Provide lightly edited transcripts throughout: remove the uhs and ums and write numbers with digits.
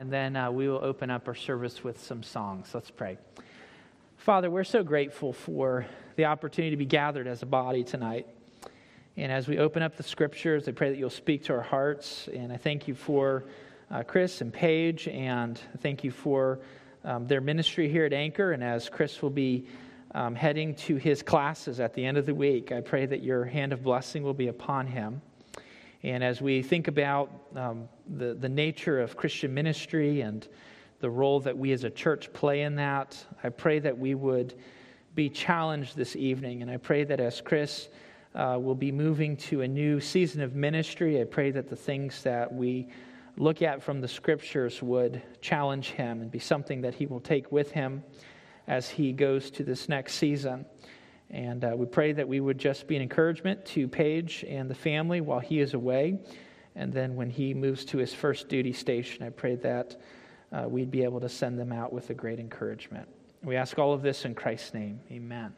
And then we will open up our service with some songs. Let's pray. Father, we're so grateful for the opportunity to be gathered as a body tonight. And as we open up the scriptures, I pray that you'll speak to our hearts. And I thank you for Chris and Paige, and thank you for their ministry here at Anchor. And as Chris will be heading to his classes at the end of the week, I pray that your hand of blessing will be upon him. And as we think about the nature of Christian ministry and the role that we as a church play in that, I pray that we would be challenged this evening. And I pray that as Chris will be moving to a new season of ministry, I pray that the things that we look at from the scriptures would challenge him and be something that he will take with him as he goes to this next season. And we pray that we would just be an encouragement to Paige and the family while he is away. And then when he moves to his first duty station, I pray that we'd be able to send them out with a great encouragement. We ask all of this in Christ's name. Amen.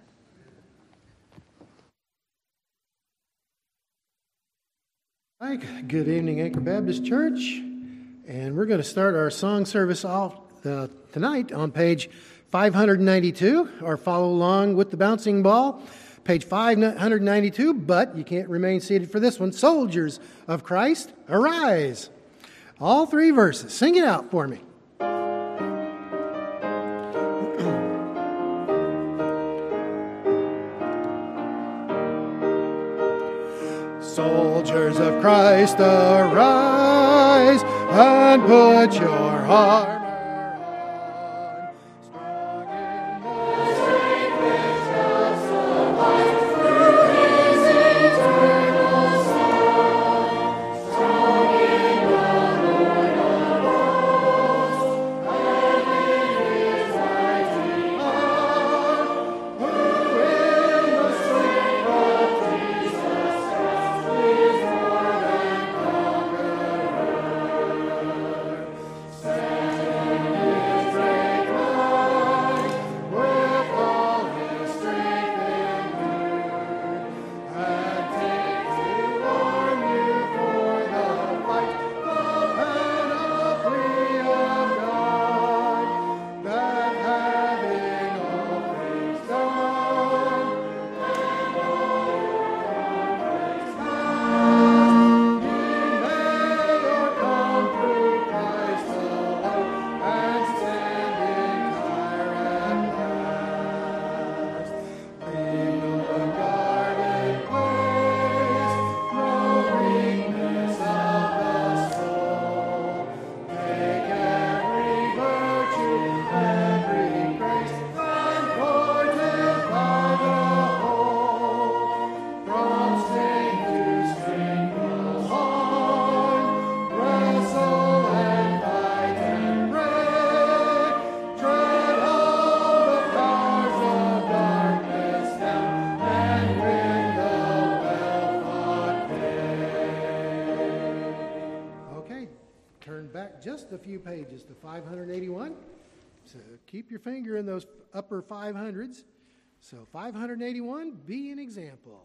Hi, good evening, Anchor Baptist Church. And we're going to start our song service off tonight on page 592, or follow along with the bouncing ball, page 592, but you can't remain seated for this one. Soldiers of Christ, arise. All three verses. Sing it out for me. Soldiers of Christ, arise and put your armor on. Strong in the strength which does survive through His eternal Son. Strong in the Lord of hosts and in His mighty arm, who in the strength of Jesus Christ is more than conqueror. Stand in His great might, with all His strength endued, and take to arm you for the fight, the panoply of God, that having all things done, and all your conflicts past, ye may overcome through Christ alone, and stand entire at last. Leave no unguarded place, no weakness of the soul. Take every virtue, every grace, and fortify the whole. From strength to strength go on, wrestle and fight and pray. Tread all the powers of darkness down, and win the well-fought day. Okay, turn back just a few pages to 581. So keep your finger in those upper 500s. So 581, be an example.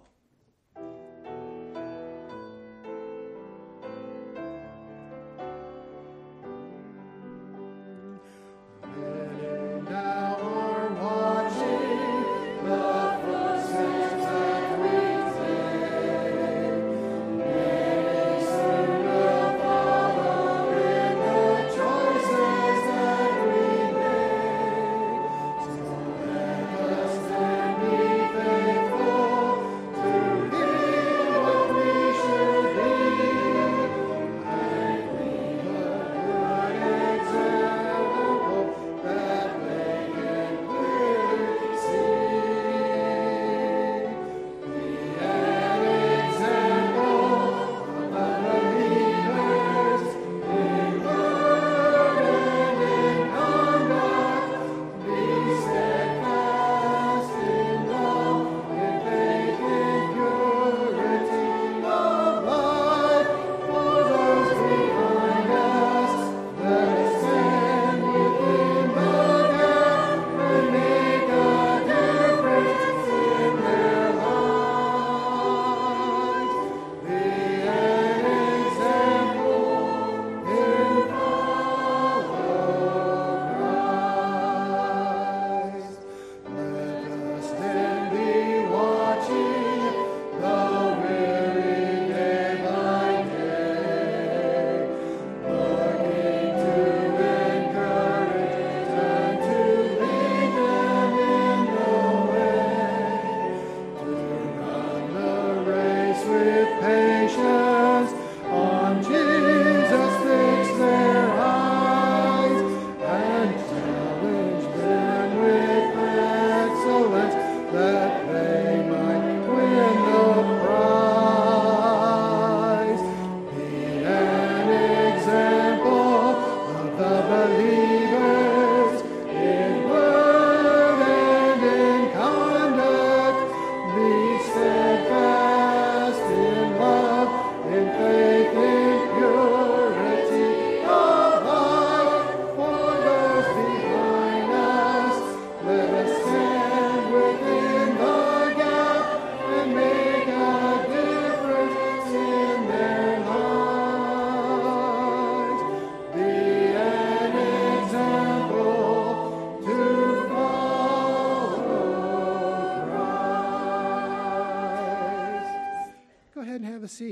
When now are watching the footsteps that we take, many soon will follow in the choices that we make. So let us then be faithful to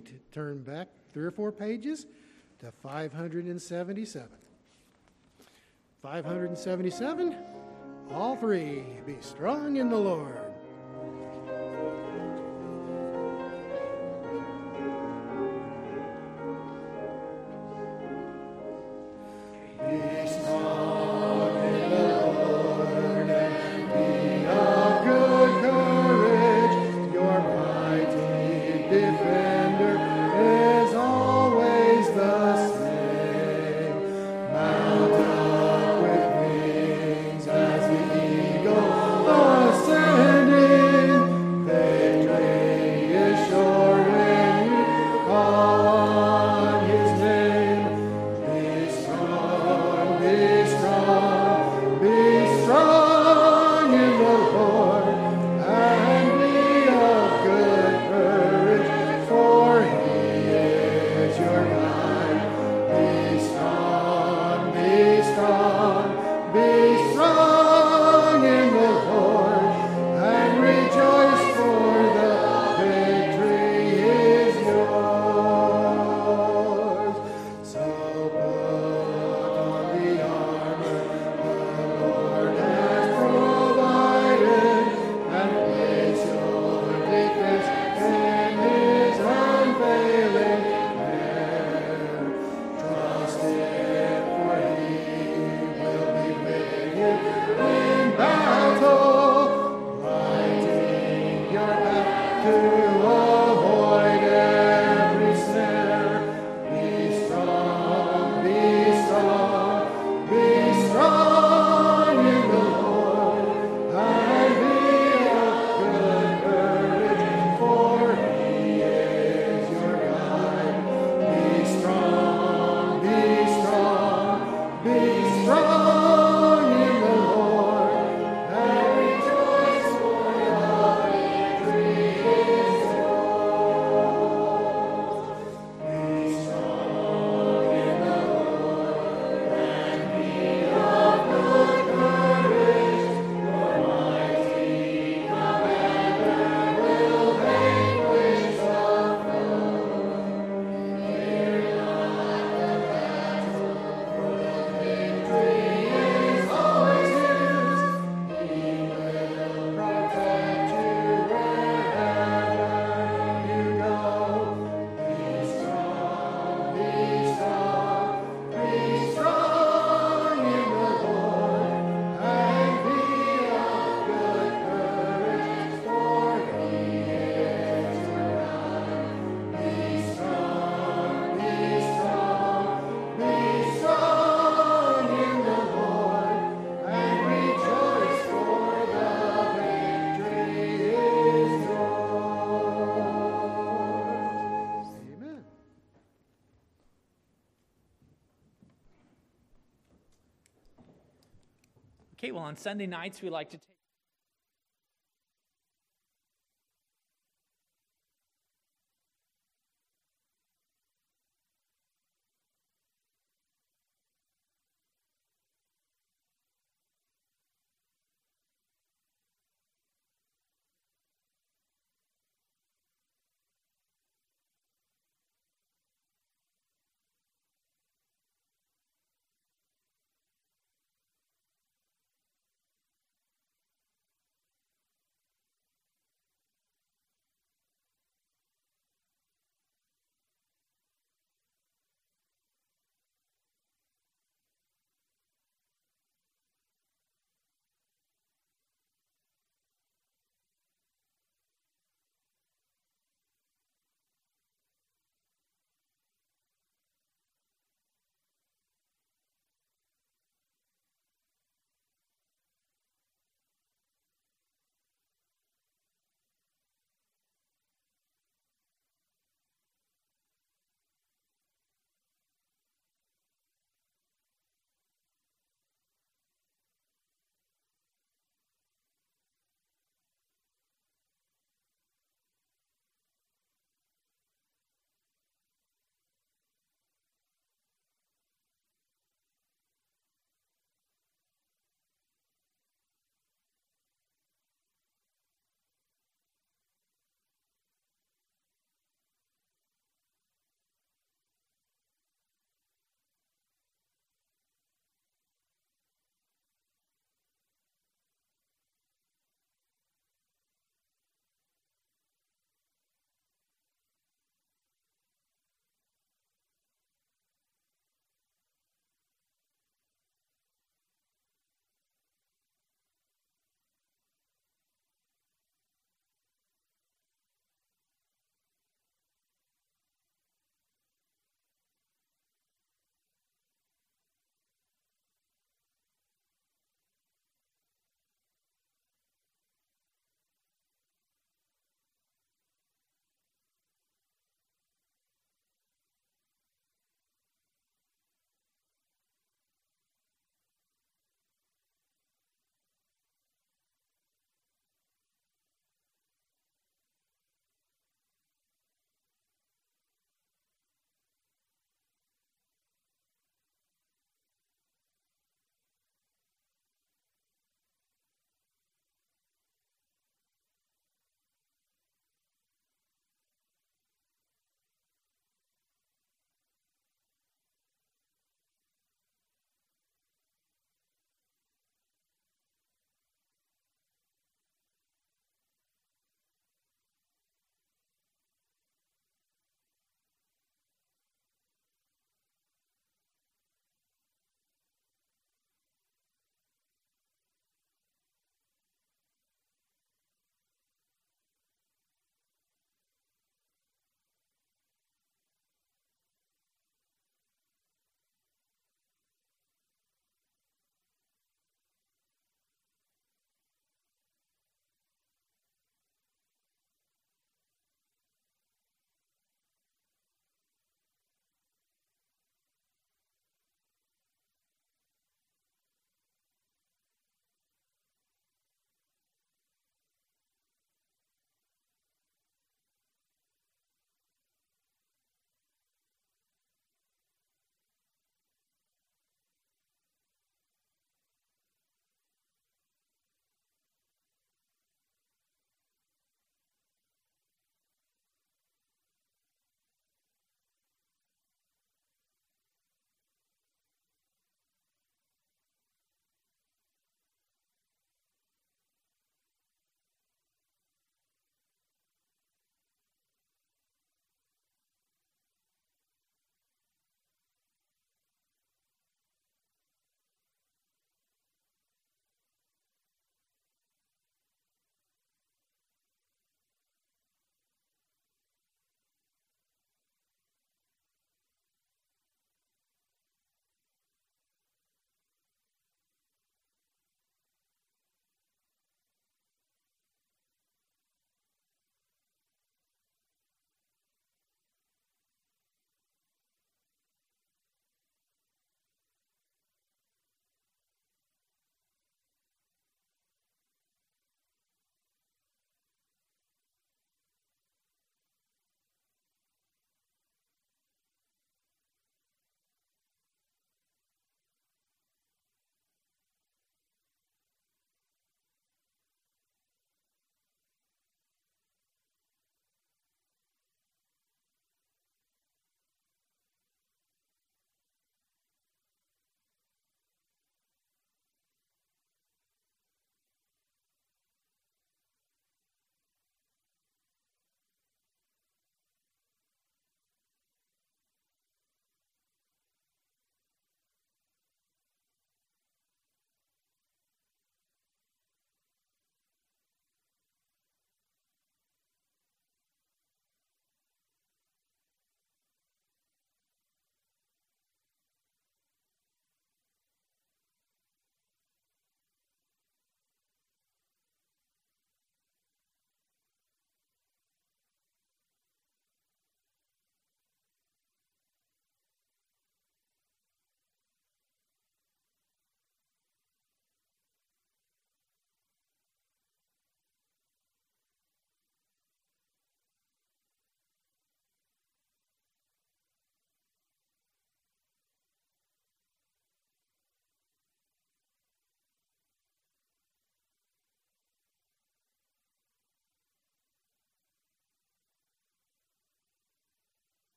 complete, turn back 3 or 4 pages to 577. 577, all three, be strong in the Lord. Okay, well, on Sunday nights, we like to take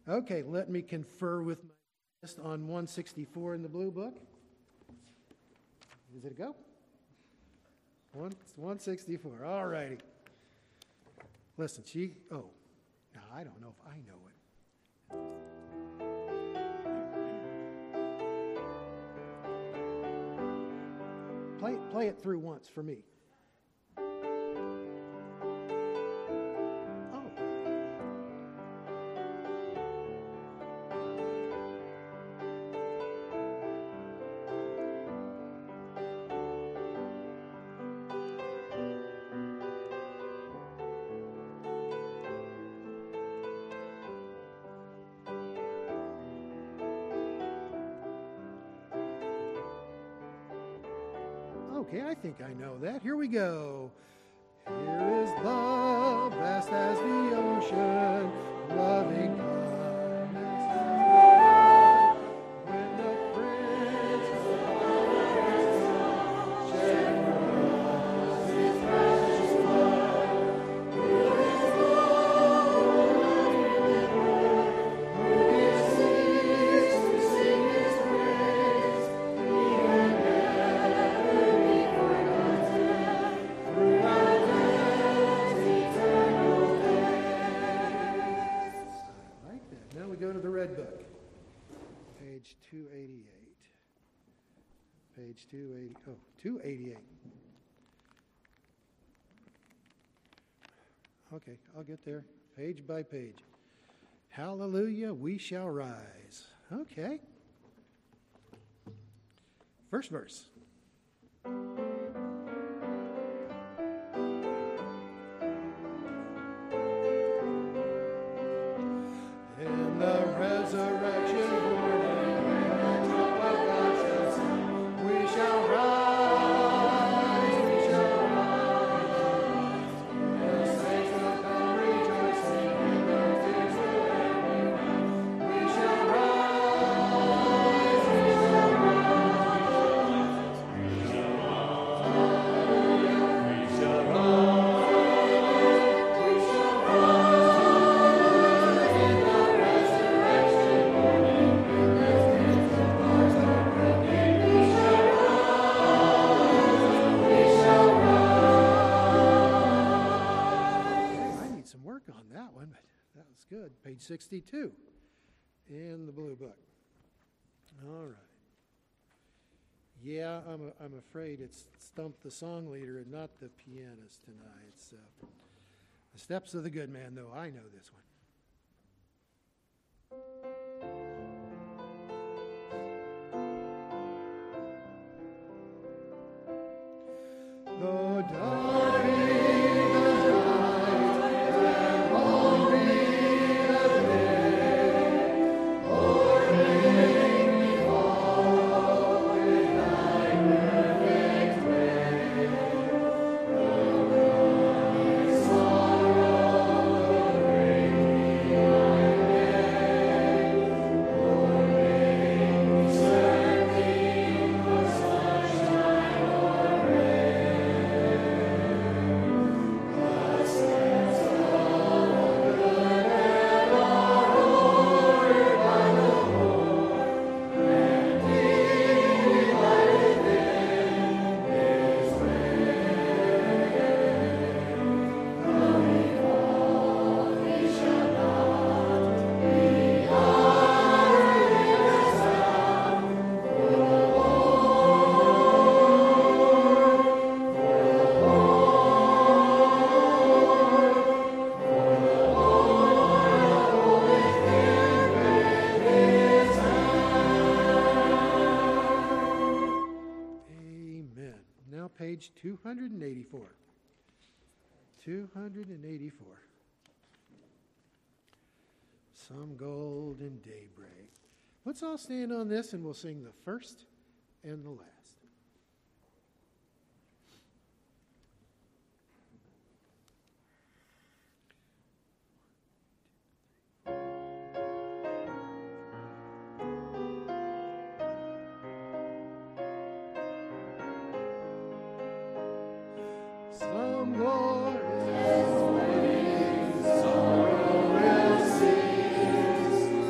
Okay, let me confer with my guest on 164 in the blue book. Is it a go? 164. All righty. Listen, now I don't know if I know it. Play it through once for me. Okay, I think I know that. Here we go. Here is love, vast as the ocean, loving kindness as the flood. When the Prince of Peace shed for us his precious blood, here is love, who can cease to sing his praise, he will never be forgotten throughout death's eternal days. I like that. Now we go to the Red Book, page 288. Page 288. Okay, I'll get there. Page by page. Hallelujah, we shall rise. Okay. First verse. In the resurrection morning, when the trump of God shall sound, we shall rise, we shall rise. The saints will come rejoicing, and their tears will then be found. We shall rise, we shall rise. Hallelujah, we shall rise, we shall rise in the resurrection morning. When the saints of God shall reign, we shall rise, we shall rise. I need some work on that one, but that was good. Page 62 in the blue book. All right. Yeah, I'm afraid it's Stump the Song Leader and not the pianist tonight. It's The Steps of the Good Man, though. I know this one. Though dark be the night and long be the day, Lord, make me walk in thy perfect way. Though my sorrow bring me thy way, Lord, make me serving the sunshine or rain. The steps of the good and are ordered by the Lord, and He delighteth in His way. Though He fall, He shall not be utterly cast down. For the Amen. Now page 284. 284. Some golden daybreak. Let's all stand on this and we'll sing the first and the last. Some glorious morning, sorrow will cease.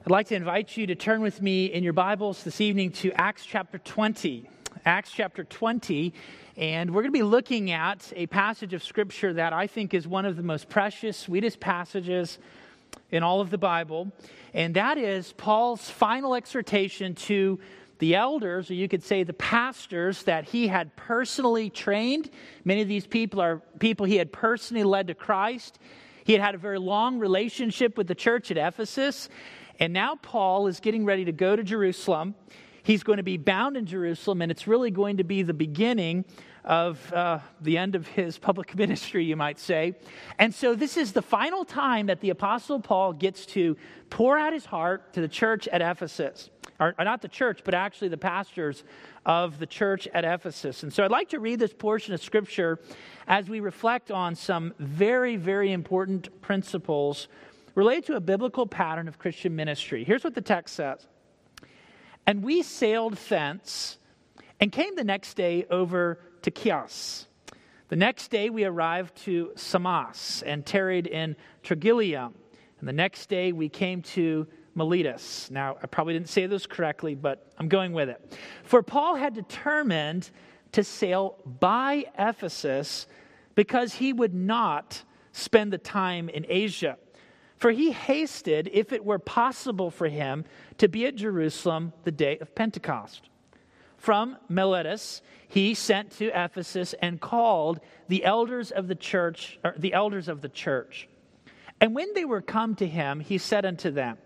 I'd like to invite you to turn with me in your Bibles this evening to Acts chapter 20. Acts chapter 20, and we're going to be looking at a passage of Scripture that I think is one of the most precious, sweetest passages in all of the Bible, and that is Paul's final exhortation to the elders, or you could say the pastors that he had personally trained. Many of these people are people he had personally led to Christ. He had had a very long relationship with the church at Ephesus, and now Paul is getting ready to go to Jerusalem. He's going to be bound in Jerusalem, and it's really going to be the beginning of the end of his public ministry, you might say. And so this is the final time that the Apostle Paul gets to pour out his heart to the church at Ephesus. Or not the church, but actually the pastors of the church at Ephesus. And so I'd like to read this portion of Scripture as we reflect on some very, very important principles related to a biblical pattern of Christian ministry. Here's what the text says. And we sailed thence and came the next day over to Chios. The next day we arrived to Samos and tarried in Trogyllium. And the next day we came to Miletus. Now, I probably didn't say this correctly, but I'm going with it. For Paul had determined to sail by Ephesus because he would not spend the time in Asia. For he hasted, if it were possible for him, to be at Jerusalem the day of Pentecost. From Miletus, he sent to Ephesus and called the elders of the church. And when they were come to him, he said unto them,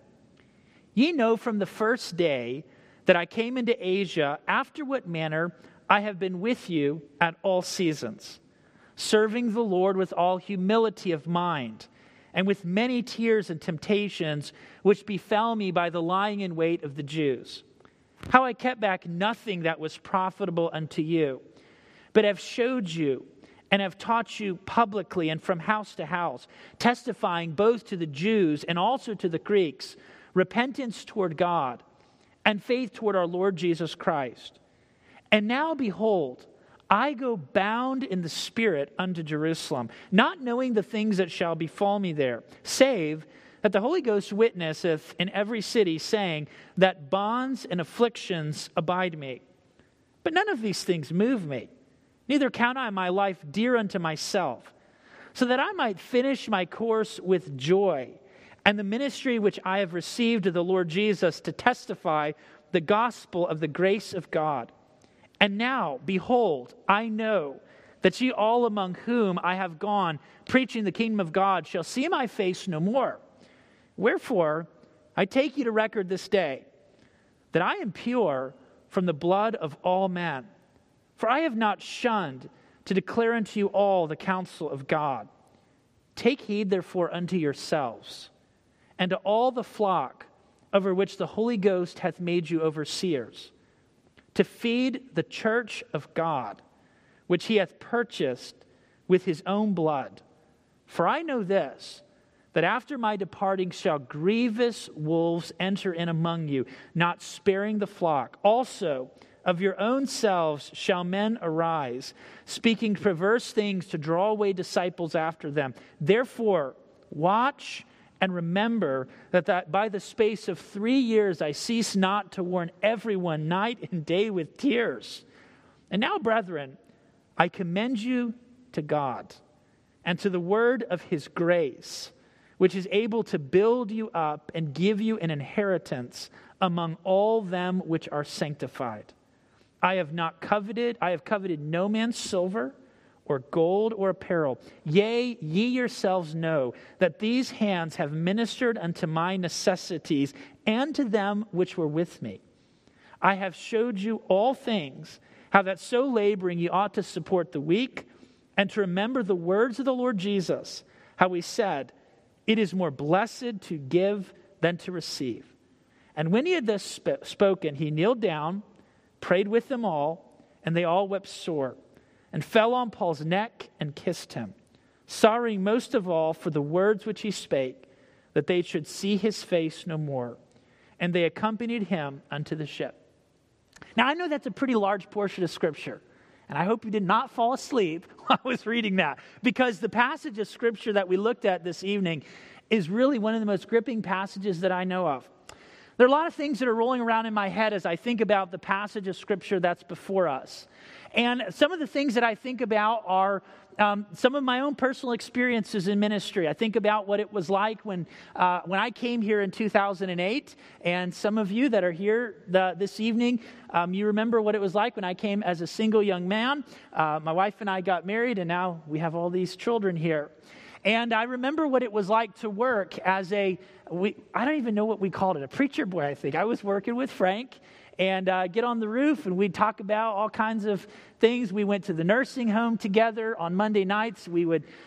Ye know from the first day that I came into Asia, after what manner I have been with you at all seasons, serving the Lord with all humility of mind, and with many tears and temptations which befell me by the lying in wait of the Jews. How I kept back nothing that was profitable unto you, but have showed you and have taught you publicly and from house to house, testifying both to the Jews and also to the Greeks, repentance toward God and faith toward our Lord Jesus Christ. And now behold, I go bound in the Spirit unto Jerusalem, not knowing the things that shall befall me there, save that the Holy Ghost witnesseth in every city, saying that bonds and afflictions abide me. But none of these things move me, neither count I my life dear unto myself, so that I might finish my course with joy, and the ministry which I have received of the Lord Jesus to testify the gospel of the grace of God. And now, behold, I know that ye all among whom I have gone, preaching the kingdom of God, shall see my face no more. Wherefore, I take you to record this day, that I am pure from the blood of all men. For I have not shunned to declare unto you all the counsel of God. Take heed therefore unto yourselves, and to all the flock over which the Holy Ghost hath made you overseers, to feed the church of God, which he hath purchased with his own blood. For I know this, that after my departing shall grievous wolves enter in among you, not sparing the flock. Also of your own selves shall men arise, speaking perverse things to draw away disciples after them. Therefore, watch and remember that by the space of 3 years I cease not to warn everyone night and day with tears. And now, brethren, I commend you to God and to the word of his grace, which is able to build you up and give you an inheritance among all them which are sanctified. I have coveted no man's silver or gold or apparel. Yea, ye yourselves know that these hands have ministered unto my necessities and to them which were with me. I have showed you all things, how that so laboring ye ought to support the weak, and to remember the words of the Lord Jesus, how he said, It is more blessed to give than to receive. And when he had thus spoken, he kneeled down, prayed with them all, and they all wept sore, and fell on Paul's neck and kissed him, sorrowing most of all for the words which he spake, that they should see his face no more. And they accompanied him unto the ship. Now, I know that's a pretty large portion of Scripture, and I hope you did not fall asleep while I was reading that, because the passage of Scripture that we looked at this evening is really one of the most gripping passages that I know of. There are a lot of things that are rolling around in my head as I think about the passage of Scripture that's before us. And some of the things that I think about are some of my own personal experiences in ministry. I think about what it was like when I came here in 2008. And some of you that are here this evening, you remember what it was like when I came as a single young man. My wife and I got married, and now we have all these children here. And I remember what it was like to work as I don't even know what we called it, a preacher boy, I think. I was working with Frank and get on the roof, and we'd talk about all kinds of things. We went to the nursing home together on Monday nights. We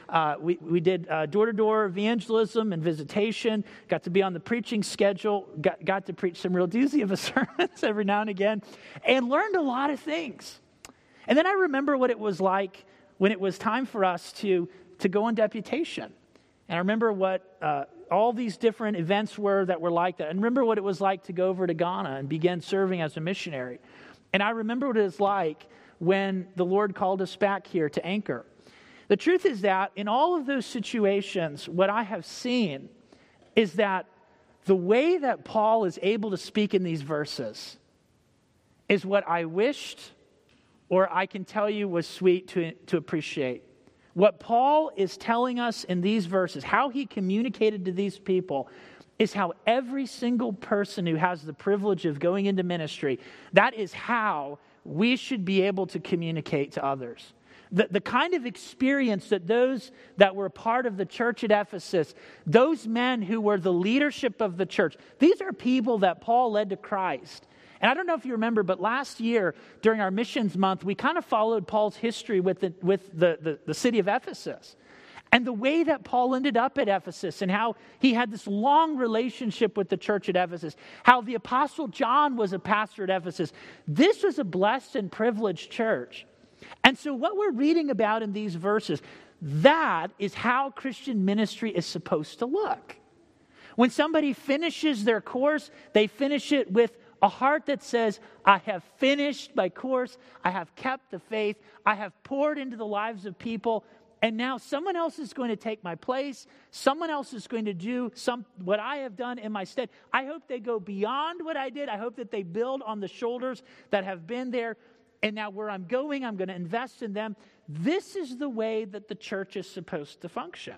did door-to-door evangelism and visitation, got to be on the preaching schedule, got to preach some real doozy of a sermons every now and again, and learned a lot of things. And then I remember what it was like when it was time for us to go on deputation. And I remember what all these different events were that were like that. And remember what it was like to go over to Ghana and begin serving as a missionary. And I remember what it was like when the Lord called us back here to Anchor. The truth is that in all of those situations, what I have seen is that the way that Paul is able to speak in these verses is what I wished, or I can tell you was sweet to appreciate. What Paul is telling us in these verses, how he communicated to these people, is how every single person who has the privilege of going into ministry, that is how we should be able to communicate to others. The kind of experience that those that were part of the church at Ephesus, those men who were the leadership of the church, these are people that Paul led to Christ. And I don't know if you remember, but last year during our missions month, we kind of followed Paul's history with the city of Ephesus. And the way that Paul ended up at Ephesus and how he had this long relationship with the church at Ephesus, how the Apostle John was a pastor at Ephesus. This was a blessed and privileged church. And so what we're reading about in these verses, that is how Christian ministry is supposed to look. When somebody finishes their course, they finish it with a heart that says, I have finished my course, I have kept the faith, I have poured into the lives of people, and now someone else is going to take my place, someone else is going to do what I have done in my stead. I hope they go beyond what I did. I hope that they build on the shoulders that have been there, and now where I'm going to invest in them. This is the way that the church is supposed to function.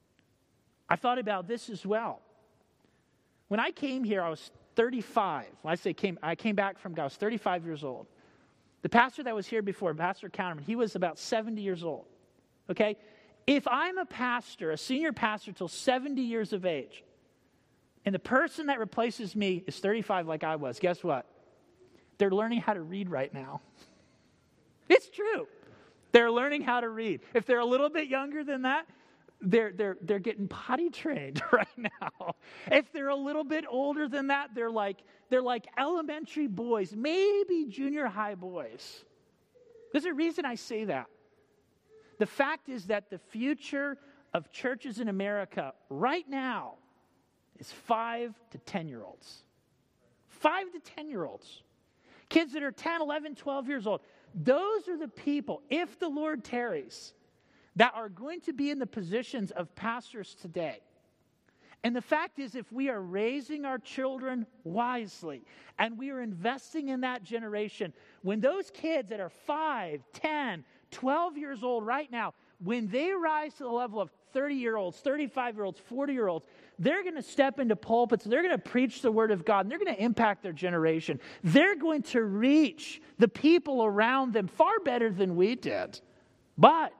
I thought about this as well. When I came here, I was 35. When I came back from God, I was 35 years old. The pastor that was here before, Pastor Counterman, he was about 70 years old. Okay? If I'm a pastor, a senior pastor till 70 years of age, and the person that replaces me is 35 like I was, guess what? They're learning how to read right now. It's true. They're learning how to read. If they're a little bit younger than that, they're getting potty trained right now. If they're a little bit older than that, they're like elementary boys, maybe junior high boys. There's a reason I say that. The fact is that the future of churches in America right now is 5 to 10-year-olds. 5 to 10-year-olds. Kids that are 10, 11, 12 years old. Those are the people, if the Lord tarries, that are going to be in the positions of pastors today. And the fact is, if we are raising our children wisely and we are investing in that generation, when those kids that are 5, 10, 12 years old right now, when they rise to the level of 30-year-olds, 35-year-olds, 40-year-olds, they're going to step into pulpits, they're going to preach the Word of God, and they're going to impact their generation. They're going to reach the people around them far better than we did. But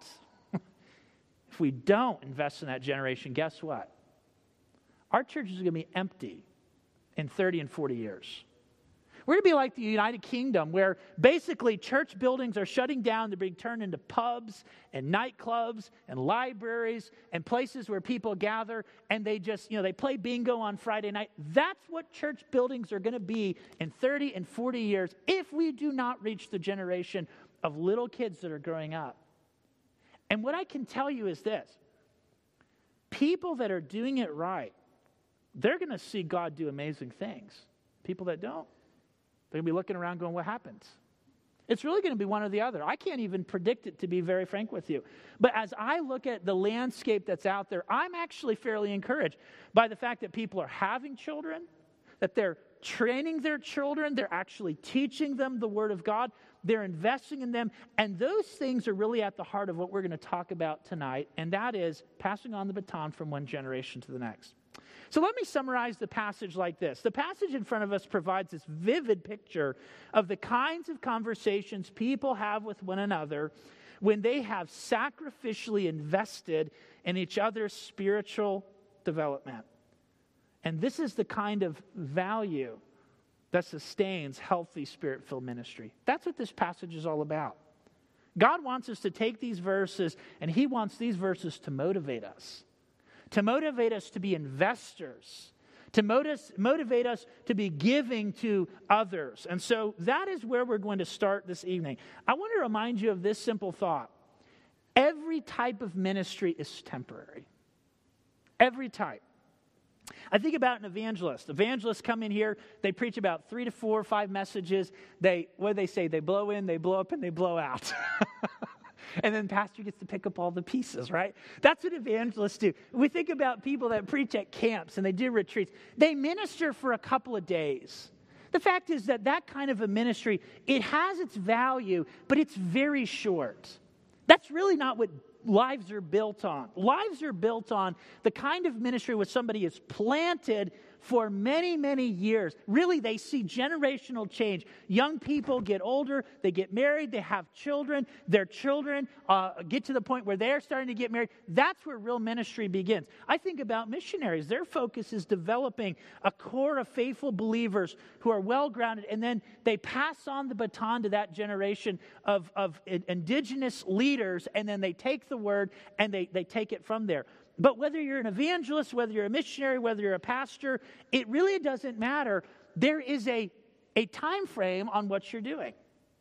if we don't invest in that generation, guess what? Our church is going to be empty in 30 and 40 years. We're going to be like the United Kingdom, where basically church buildings are shutting down. They're being turned into pubs and nightclubs and libraries and places where people gather, and they just, they play bingo on Friday night. That's what church buildings are going to be in 30 and 40 years if we do not reach the generation of little kids that are growing up. And what I can tell you is this. People that are doing it right, they're going to see God do amazing things. People that don't, they're going to be looking around going, what happens? It's really going to be one or the other. I can't even predict it, to be very frank with you. But as I look at the landscape that's out there, I'm actually fairly encouraged by the fact that people are having children, that they're training their children. They're actually teaching them the Word of God. They're investing in them. And those things are really at the heart of what we're going to talk about tonight, and that is passing on the baton from one generation to the next. So let me summarize the passage like this. The passage in front of us provides this vivid picture of the kinds of conversations people have with one another when they have sacrificially invested in each other's spiritual development. And this is the kind of value that sustains healthy spirit-filled ministry. That's what this passage is all about. God wants us to take these verses, and He wants these verses to motivate us to be investors, to motivate us to be giving to others. And so that is where we're going to start this evening. I want to remind you of this simple thought. Every type of ministry is temporary. Every type. I think about an evangelist. Evangelists come in here, they preach about 3 to 4 or 5 messages. They blow in, they blow up, and they blow out. And then pastor gets to pick up all the pieces, right? That's what evangelists do. We think about people that preach at camps and they do retreats. They minister for a couple of days. The fact is that kind of a ministry, it has its value, but it's very short. That's really not what lives are built on. Lives are built on the kind of ministry where somebody is planted for many, many years. Really, they see generational change. Young people get older, they get married, they have children. Their children get to the point where they're starting to get married. That's where real ministry begins. I think about missionaries. Their focus is developing a core of faithful believers who are well-grounded, and then they pass on the baton to that generation of indigenous leaders, and then they take the word and they take it from there. But whether you're an evangelist, whether you're a missionary, whether you're a pastor, it really doesn't matter. There is a time frame on what you're doing.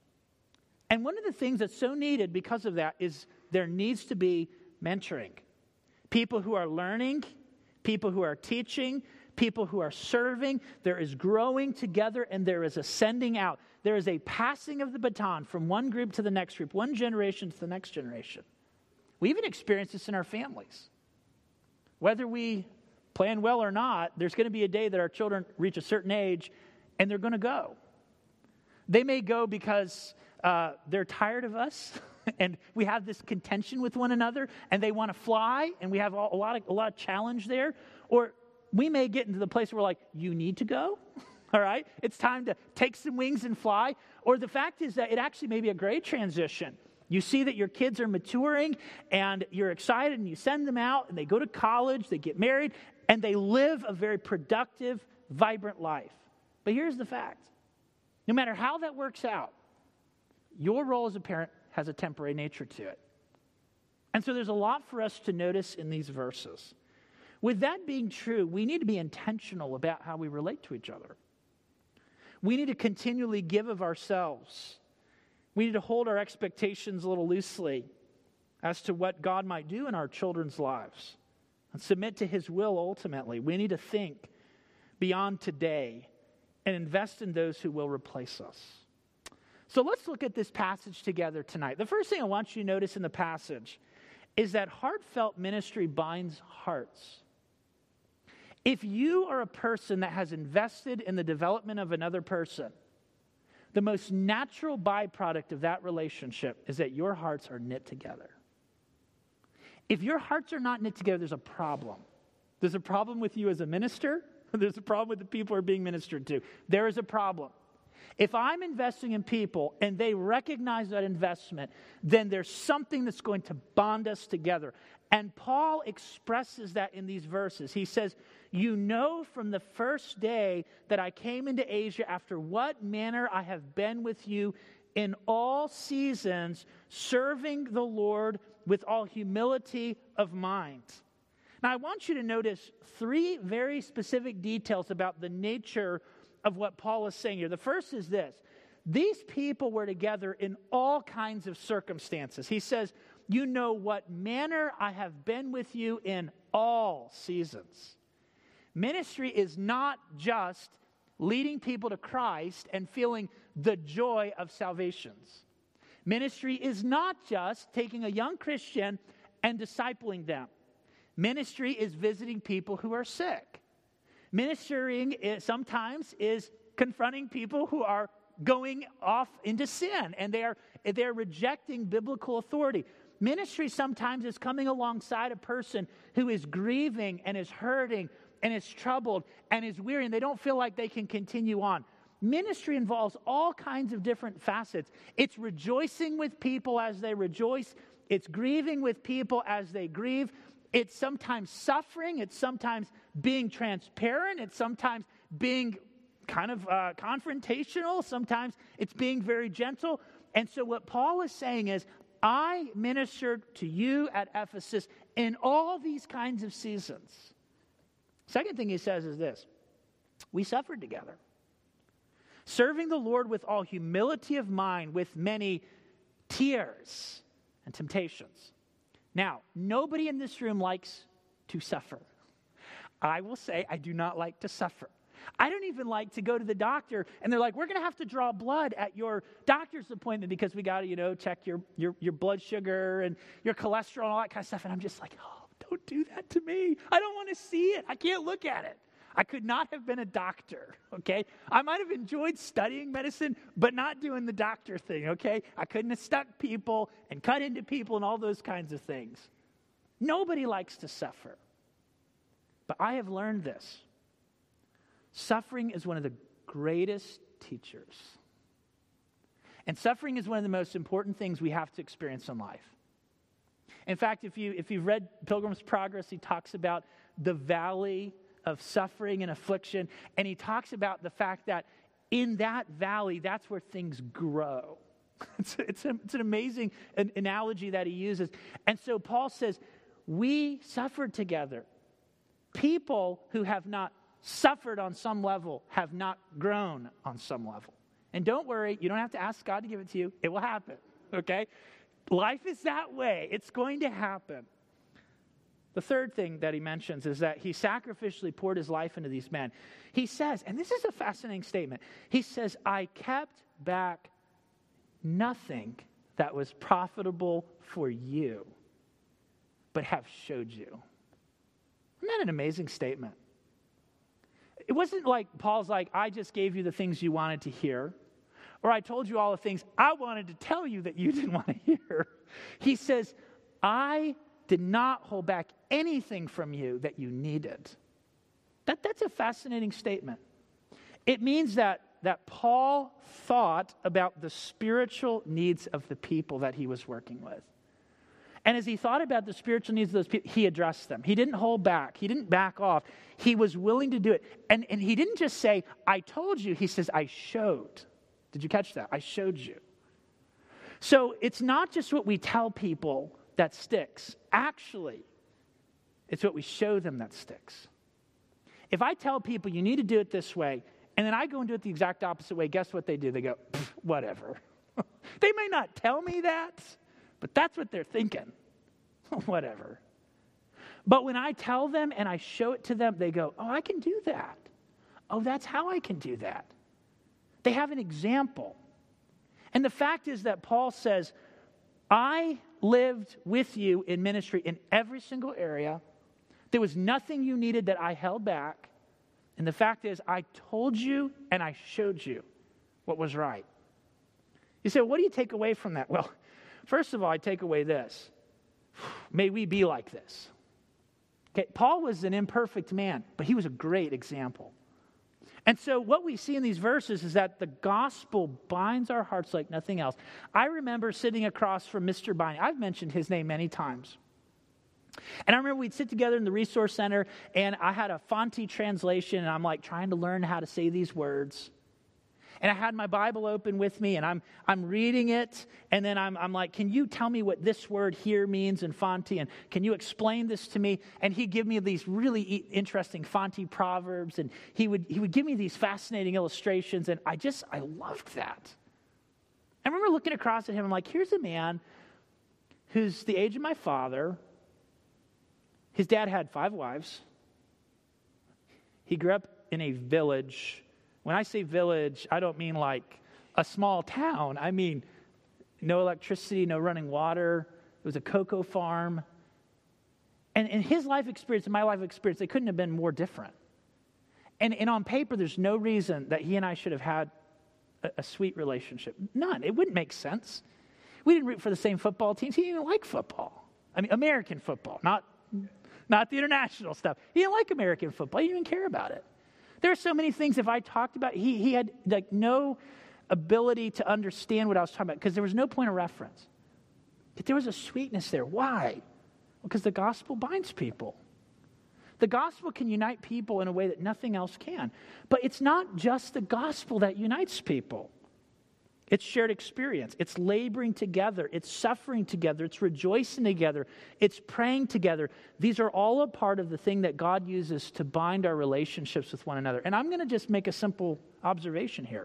And one of the things that's so needed because of that is there needs to be mentoring. People who are learning, people who are teaching, people who are serving. There is growing together and there is a sending out. There is a passing of the baton from one group to the next group, one generation to the next generation. We even experience this in our families. Whether we plan well or not, there's going to be a day that our children reach a certain age and they're going to go. They may go because they're tired of us and we have this contention with one another and they want to fly and we have a lot of challenge there. Or we may get into the place where we're like, you need to go, all right? It's time to take some wings and fly. Or the fact is that it actually may be a great transition. You see that your kids are maturing and you're excited and you send them out and they go to college, they get married, and they live a very productive, vibrant life. But here's the fact. No matter how that works out, your role as a parent has a temporary nature to it. And so there's a lot for us to notice in these verses. With that being true, we need to be intentional about how we relate to each other. We need to continually give of ourselves. We need to hold our expectations a little loosely as to what God might do in our children's lives and submit to His will ultimately. We need to think beyond today and invest in those who will replace us. So let's look at this passage together tonight. The first thing I want you to notice in the passage is that heartfelt ministry binds hearts. If you are a person that has invested in the development of another person, the most natural byproduct of that relationship is that your hearts are knit together. If your hearts are not knit together, there's a problem. There's a problem with you as a minister. There's a problem with the people who are being ministered to. There is a problem. If I'm investing in people and they recognize that investment, then there's something that's going to bond us together. And Paul expresses that in these verses. He says, you know from the first day that I came into Asia after what manner I have been with you in all seasons, serving the Lord with all humility of mind. Now I want you to notice 3 very specific details about the nature of what Paul is saying here. The first is this. These people were together in all kinds of circumstances. He says, you know what manner I have been with you in all seasons. Ministry is not just leading people to Christ and feeling the joy of salvations. Ministry is not just taking a young Christian and discipling them. Ministry is visiting people who are sick. Ministering sometimes is confronting people who are going off into sin and they're rejecting biblical authority. Ministry sometimes is coming alongside a person who is grieving and is hurting and is troubled and is weary and they don't feel like they can continue on. Ministry involves all kinds of different facets. It's rejoicing with people as they rejoice. It's grieving with people as they grieve. It's sometimes suffering. It's sometimes being transparent. It's sometimes being kind of confrontational. Sometimes it's being very gentle. And so what Paul is saying is, I ministered to you at Ephesus in all these kinds of seasons. Second thing he says is this: we suffered together, serving the Lord with all humility of mind, with many tears and temptations. Now, nobody in this room likes to suffer. I will say I do not like to suffer. I don't even like to go to the doctor and they're like, we're going to have to draw blood at your doctor's appointment because we got to, check your blood sugar and your cholesterol and all that kind of stuff. And I'm just like, oh, don't do that to me. I don't want to see it. I can't look at it. I could not have been a doctor, okay? I might have enjoyed studying medicine, but not doing the doctor thing, okay? I couldn't have stuck people and cut into people and all those kinds of things. Nobody likes to suffer. But I have learned this. Suffering is one of the greatest teachers. And suffering is one of the most important things we have to experience in life. In fact, if you've read Pilgrim's Progress, he talks about the valley of suffering and affliction, and he talks about the fact that in that valley, that's where things grow. It's an amazing analogy that he uses. And so Paul says, we suffered together. People who have not suffered on some level have not grown on some level. And don't worry, you don't have to ask God to give it to you. It will happen, okay? Life is that way. It's going to happen. The third thing that he mentions is that he sacrificially poured his life into these men. He says, and this is a fascinating statement, he says, I kept back nothing that was profitable for you, but have showed you. Isn't that an amazing statement? It wasn't like Paul's like, I just gave you the things you wanted to hear, or I told you all the things I wanted to tell you that you didn't want to hear. He says, I did not hold back anything from you that you needed. That's a fascinating statement. It means that Paul thought about the spiritual needs of the people that he was working with. And as he thought about the spiritual needs of those people, he addressed them. He didn't hold back. He didn't back off. He was willing to do it. And he didn't just say, I told you. He says, I showed. Did you catch that? I showed you. So it's not just what we tell people that sticks. Actually, it's what we show them that sticks. If I tell people you need to do it this way, and then I go and do it the exact opposite way, guess what they do? They go, whatever. They may not tell me that, but that's what they're thinking. Whatever. But when I tell them and I show it to them, they go, oh, I can do that. Oh, that's how I can do that. They have an example. And the fact is that Paul says, I lived with you in ministry in every single area. There was nothing you needed that I held back. And the fact is, I told you and I showed you what was right. You say, what do you take away from that? Well, first of all, I take away this. May we be like this. Okay, Paul was an imperfect man, but he was a great example. And so what we see in these verses is that the gospel binds our hearts like nothing else. I remember sitting across from Mr. Biney. I've mentioned his name many times. And I remember we'd sit together in the resource center, and I had a Fonte translation, and I'm like trying to learn how to say these words. And I had my Bible open with me, and I'm reading it, and then I'm like, can you tell me what this word here means in Fonte, and can you explain this to me? And he'd give me these really interesting Fonte proverbs, and he would give me these fascinating illustrations, and I loved that. I remember looking across at him, I'm like, here's a man who's the age of my father. His dad had 5 wives. He grew up in a village. When I say village, I don't mean like a small town. I mean no electricity, no running water. It was a cocoa farm. And his life experience and my life experience, they couldn't have been more different. And on paper, there's no reason that he and I should have had a sweet relationship. None. It wouldn't make sense. We didn't root for the same football teams. He didn't even like football. I mean, American football, not the international stuff. He didn't like American football. He didn't even care about it. There are so many things, if I talked about, he had like no ability to understand what I was talking about because there was no point of reference. But there was a sweetness there. Why? Because the gospel binds people. The gospel can unite people in a way that nothing else can. But it's not just the gospel that unites people. It's shared experience. It's laboring together. It's suffering together. It's rejoicing together. It's praying together. These are all a part of the thing that God uses to bind our relationships with one another. And I'm going to just make a simple observation here.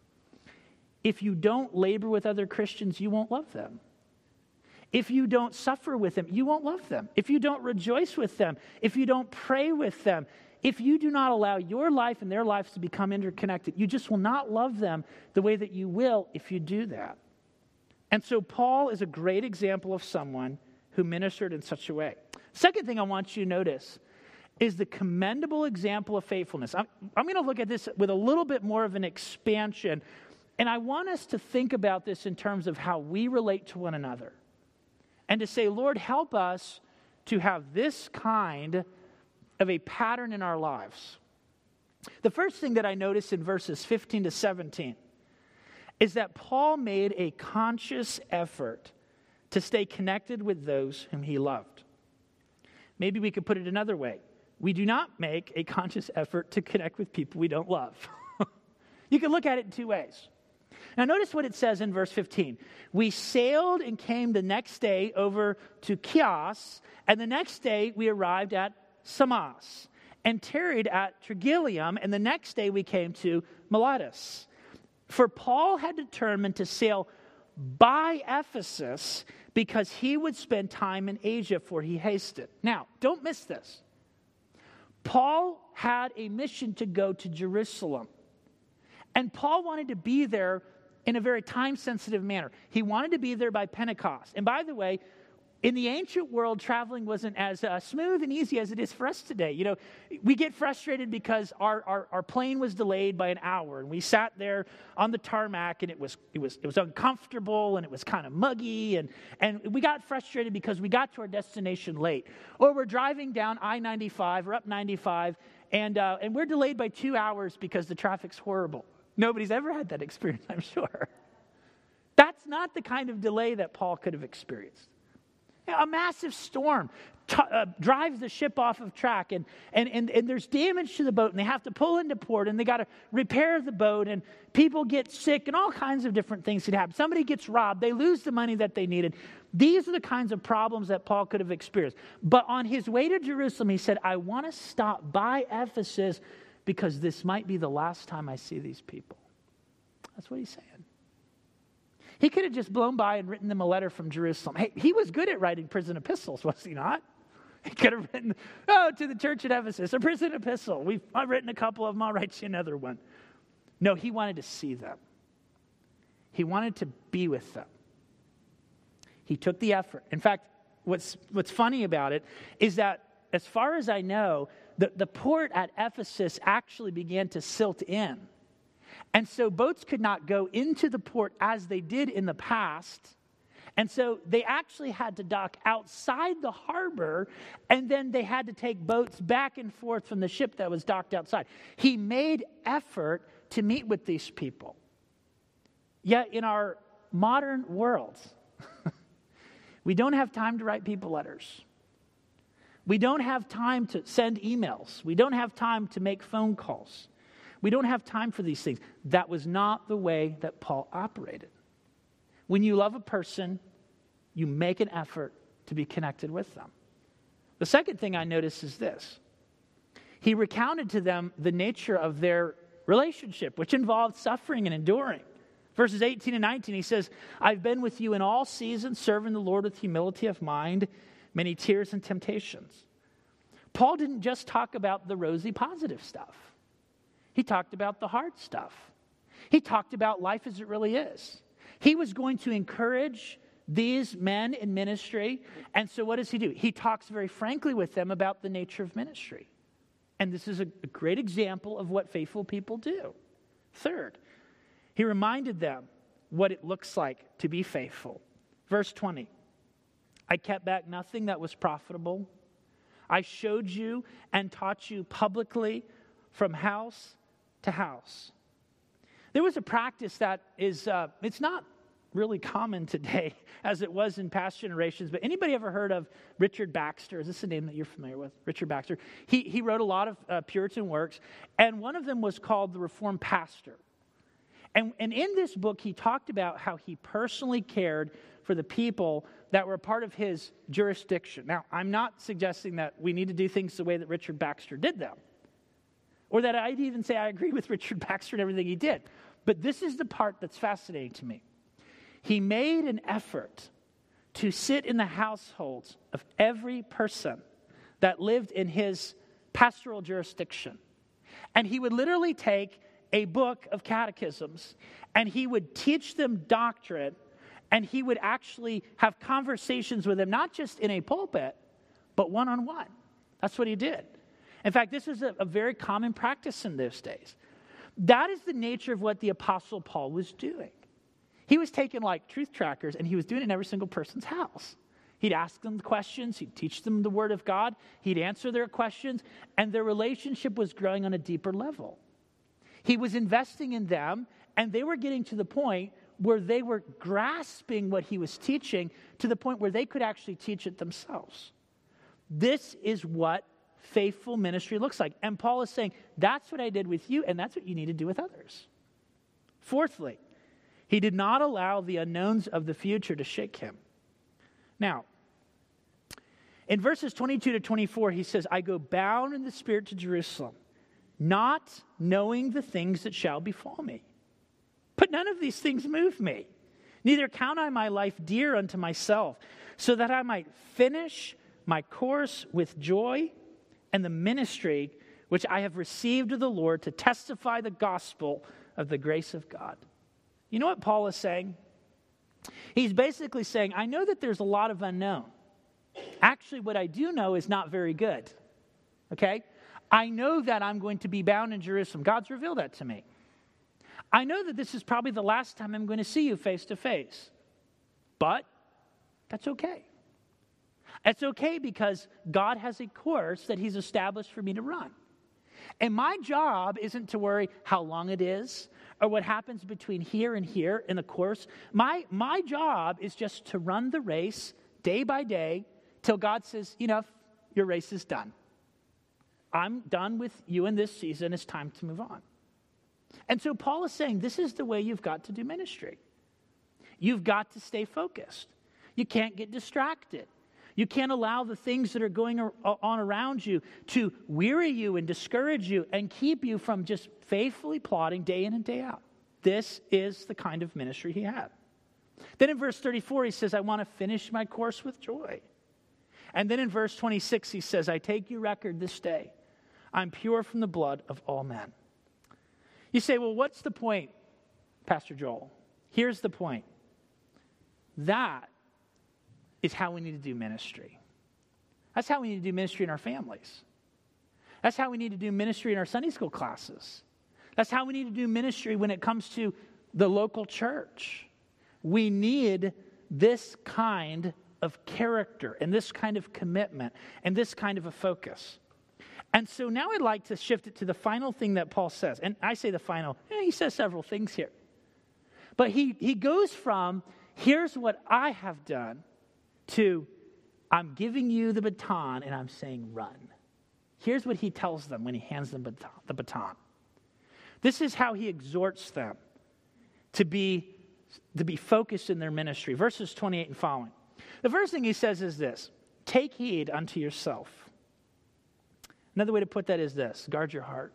If you don't labor with other Christians, you won't love them. If you don't suffer with them, you won't love them. If you don't rejoice with them, if you don't pray with them, if you do not allow your life and their lives to become interconnected, you just will not love them the way that you will if you do that. And so Paul is a great example of someone who ministered in such a way. Second thing I want you to notice is the commendable example of faithfulness. I'm going to look at this with a little bit more of an expansion, and I want us to think about this in terms of how we relate to one another. And to say, Lord, help us to have this kind of a pattern in our lives. The first thing that I notice in verses 15 to 17 is that Paul made a conscious effort to stay connected with those whom he loved. Maybe we could put it another way. We do not make a conscious effort to connect with people we don't love. You can look at it in two ways. Now notice what it says in verse 15. We sailed and came the next day over to Chios, and the next day we arrived at Samos, and tarried at Trogyllium, and the next day we came to Miletus. For Paul had determined to sail by Ephesus because he would spend time in Asia, for he hasted. Now, don't miss this. Paul had a mission to go to Jerusalem. And Paul wanted to be there in a very time-sensitive manner. He wanted to be there by Pentecost. And by the way, in the ancient world, traveling wasn't as smooth and easy as it is for us today. You know, we get frustrated because our plane was delayed by an hour, and we sat there on the tarmac, and it was uncomfortable, and it was kind of muggy, and we got frustrated because we got to our destination late. Or we're driving down I-95 or up 95, and we're delayed by 2 hours because the traffic's horrible. Nobody's ever had that experience, I'm sure. That's not the kind of delay that Paul could have experienced. A massive storm drives the ship off of track, and there's damage to the boat, and they have to pull into port, and they got to repair the boat, and people get sick, and all kinds of different things could happen. Somebody gets robbed. They lose the money that they needed. These are the kinds of problems that Paul could have experienced. But on his way to Jerusalem, he said, I want to stop by Ephesus because this might be the last time I see these people. That's what he's saying. He could have just blown by and written them a letter from Jerusalem. Hey, he was good at writing prison epistles, was he not? He could have written, to the church at Ephesus, a prison epistle. I've written a couple of them. I'll write you another one. No, he wanted to see them. He wanted to be with them. He took the effort. In fact, what's funny about it is that, as far as I know, the port at Ephesus actually began to silt in. And so boats could not go into the port as they did in the past. And so they actually had to dock outside the harbor, and then they had to take boats back and forth from the ship that was docked outside. He made effort to meet with these people. Yet in our modern world, we don't have time to write people letters. We don't have time to send emails. We don't have time to make phone calls. We don't have time for these things. That was not the way that Paul operated. When you love a person, you make an effort to be connected with them. The second thing I notice is this. He recounted to them the nature of their relationship, which involved suffering and enduring. Verses 18 and 19, he says, I've been with you in all seasons, serving the Lord with humility of mind, many tears and temptations. Paul didn't just talk about the rosy positive stuff. He talked about the hard stuff. He talked about life as it really is. He was going to encourage these men in ministry. And so what does he do? He talks very frankly with them about the nature of ministry. And this is a great example of what faithful people do. Third, he reminded them what it looks like to be faithful. Verse 20, I kept back nothing that was profitable. I showed you and taught you publicly from house to house. There was a practice that is, it's not really common today as it was in past generations, but anybody ever heard of Richard Baxter? Is this a name that you're familiar with? Richard Baxter. He wrote a lot of Puritan works, and one of them was called The Reformed Pastor. And in this book, he talked about how he personally cared for the people that were a part of his jurisdiction. Now, I'm not suggesting that we need to do things the way that Richard Baxter did them, or that I'd even say I agree with Richard Baxter and everything he did. But this is the part that's fascinating to me. He made an effort to sit in the households of every person that lived in his pastoral jurisdiction. And he would literally take a book of catechisms and he would teach them doctrine, and he would actually have conversations with them, not just in a pulpit, but one-on-one. That's what he did. In fact, this is a very common practice in those days. That is the nature of what the Apostle Paul was doing. He was taking like truth trackers, and he was doing it in every single person's house. He'd ask them the questions. He'd teach them the Word of God. He'd answer their questions, and their relationship was growing on a deeper level. He was investing in them, and they were getting to the point where they were grasping what he was teaching to the point where they could actually teach it themselves. This is what faithful ministry looks like. And Paul is saying, that's what I did with you, and that's what you need to do with others. Fourthly, he did not allow the unknowns of the future to shake him. Now, in verses 22 to 24, he says, I go bound in the Spirit to Jerusalem, not knowing the things that shall befall me. But none of these things move me. Neither count I my life dear unto myself, so that I might finish my course with joy and the ministry which I have received of the Lord to testify the gospel of the grace of God. You know what Paul is saying? He's basically saying, I know that there's a lot of unknown. Actually, what I do know is not very good. Okay? I know that I'm going to be bound in Jerusalem. God's revealed that to me. I know that this is probably the last time I'm going to see you face to face. But that's okay. It's okay because God has a course that he's established for me to run. And my job isn't to worry how long it is or what happens between here and here in the course. My job is just to run the race day by day till God says, enough, your race is done. I'm done with you in this season. It's time to move on. And so Paul is saying this is the way you've got to do ministry. You've got to stay focused. You can't get distracted. You can't allow the things that are going on around you to weary you and discourage you and keep you from just faithfully plodding day in and day out. This is the kind of ministry he had. Then in verse 34, he says, I want to finish my course with joy. And then in verse 26, he says, I take you record this day. I'm pure from the blood of all men. You say, well, what's the point, Pastor Joel? Here's the point. That is how we need to do ministry. That's how we need to do ministry in our families. That's how we need to do ministry in our Sunday school classes. That's how we need to do ministry when it comes to the local church. We need this kind of character and this kind of commitment and this kind of a focus. And so now I'd like to shift it to the final thing that Paul says. And I say the final, he says several things here. But he goes from, here's what I have done, to, I'm giving you the baton and I'm saying run. Here's what he tells them when he hands them the baton. This is how he exhorts them to be focused in their ministry. Verses 28 and following. The first thing he says is this: take heed unto yourself. Another way to put that is this: guard your heart.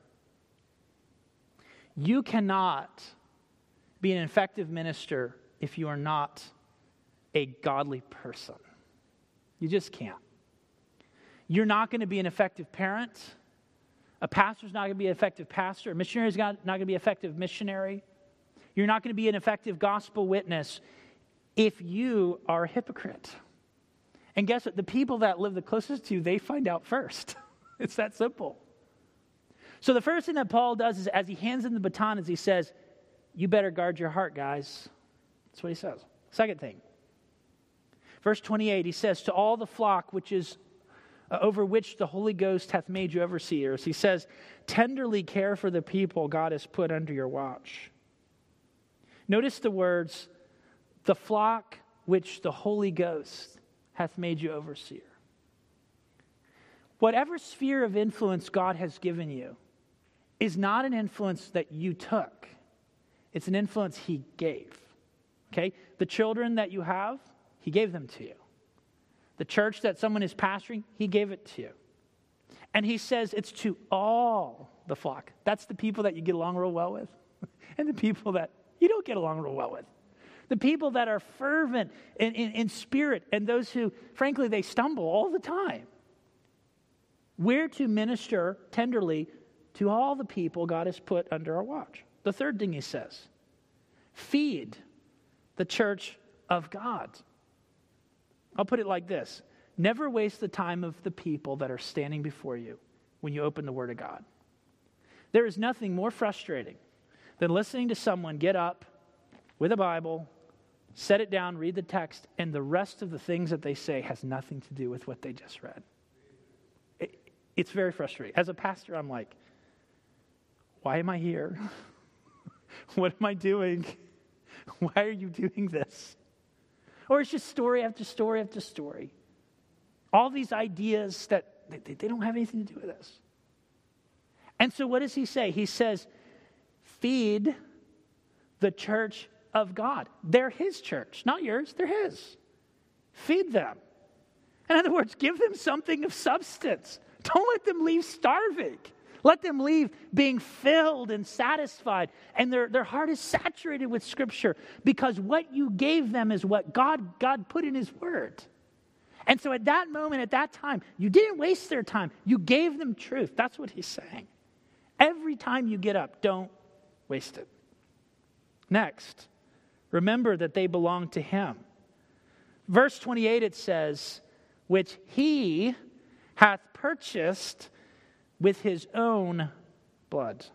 You cannot be an effective minister if you are not a godly person. You just can't. You're not going to be an effective parent. A pastor's not going to be an effective pastor. A missionary's not going to be an effective missionary. You're not going to be an effective gospel witness if you are a hypocrite. And guess what? The people that live the closest to you, they find out first. It's that simple. So the first thing that Paul does is, as he hands in the baton, is he says, you better guard your heart, guys. That's what he says. Second thing, verse 28, he says, to all the flock which is over which the Holy Ghost hath made you overseers, he says, tenderly care for the people God has put under your watch. Notice the words, the flock which the Holy Ghost hath made you overseer. Whatever sphere of influence God has given you is not an influence that you took. It's an influence He gave. Okay? The children that you have, He gave them to you. The church that someone is pastoring, He gave it to you. And He says it's to all the flock. That's the people that you get along real well with and the people that you don't get along real well with. The people that are fervent in spirit and those who, frankly, they stumble all the time. We're to minister tenderly to all the people God has put under our watch. The third thing he says, feed the church of God. I'll put it like this. Never waste the time of the people that are standing before you when you open the Word of God. There is nothing more frustrating than listening to someone get up with a Bible, set it down, read the text, and the rest of the things that they say has nothing to do with what they just read. It's very frustrating. As a pastor, I'm like, why am I here? What am I doing? Why are you doing this? Or it's just story after story after story. All these ideas that they don't have anything to do with this. And so what does he say? He says, feed the church of God. They're his church, not yours. They're his. Feed them. In other words, give them something of substance. Don't let them leave starving. Let them leave being filled and satisfied. And their heart is saturated with Scripture because what you gave them is what God put in His Word. And so at that moment, at that time, you didn't waste their time. You gave them truth. That's what he's saying. Every time you get up, don't waste it. Next, remember that they belong to Him. Verse 28, it says, which He hath purchased with His own blood.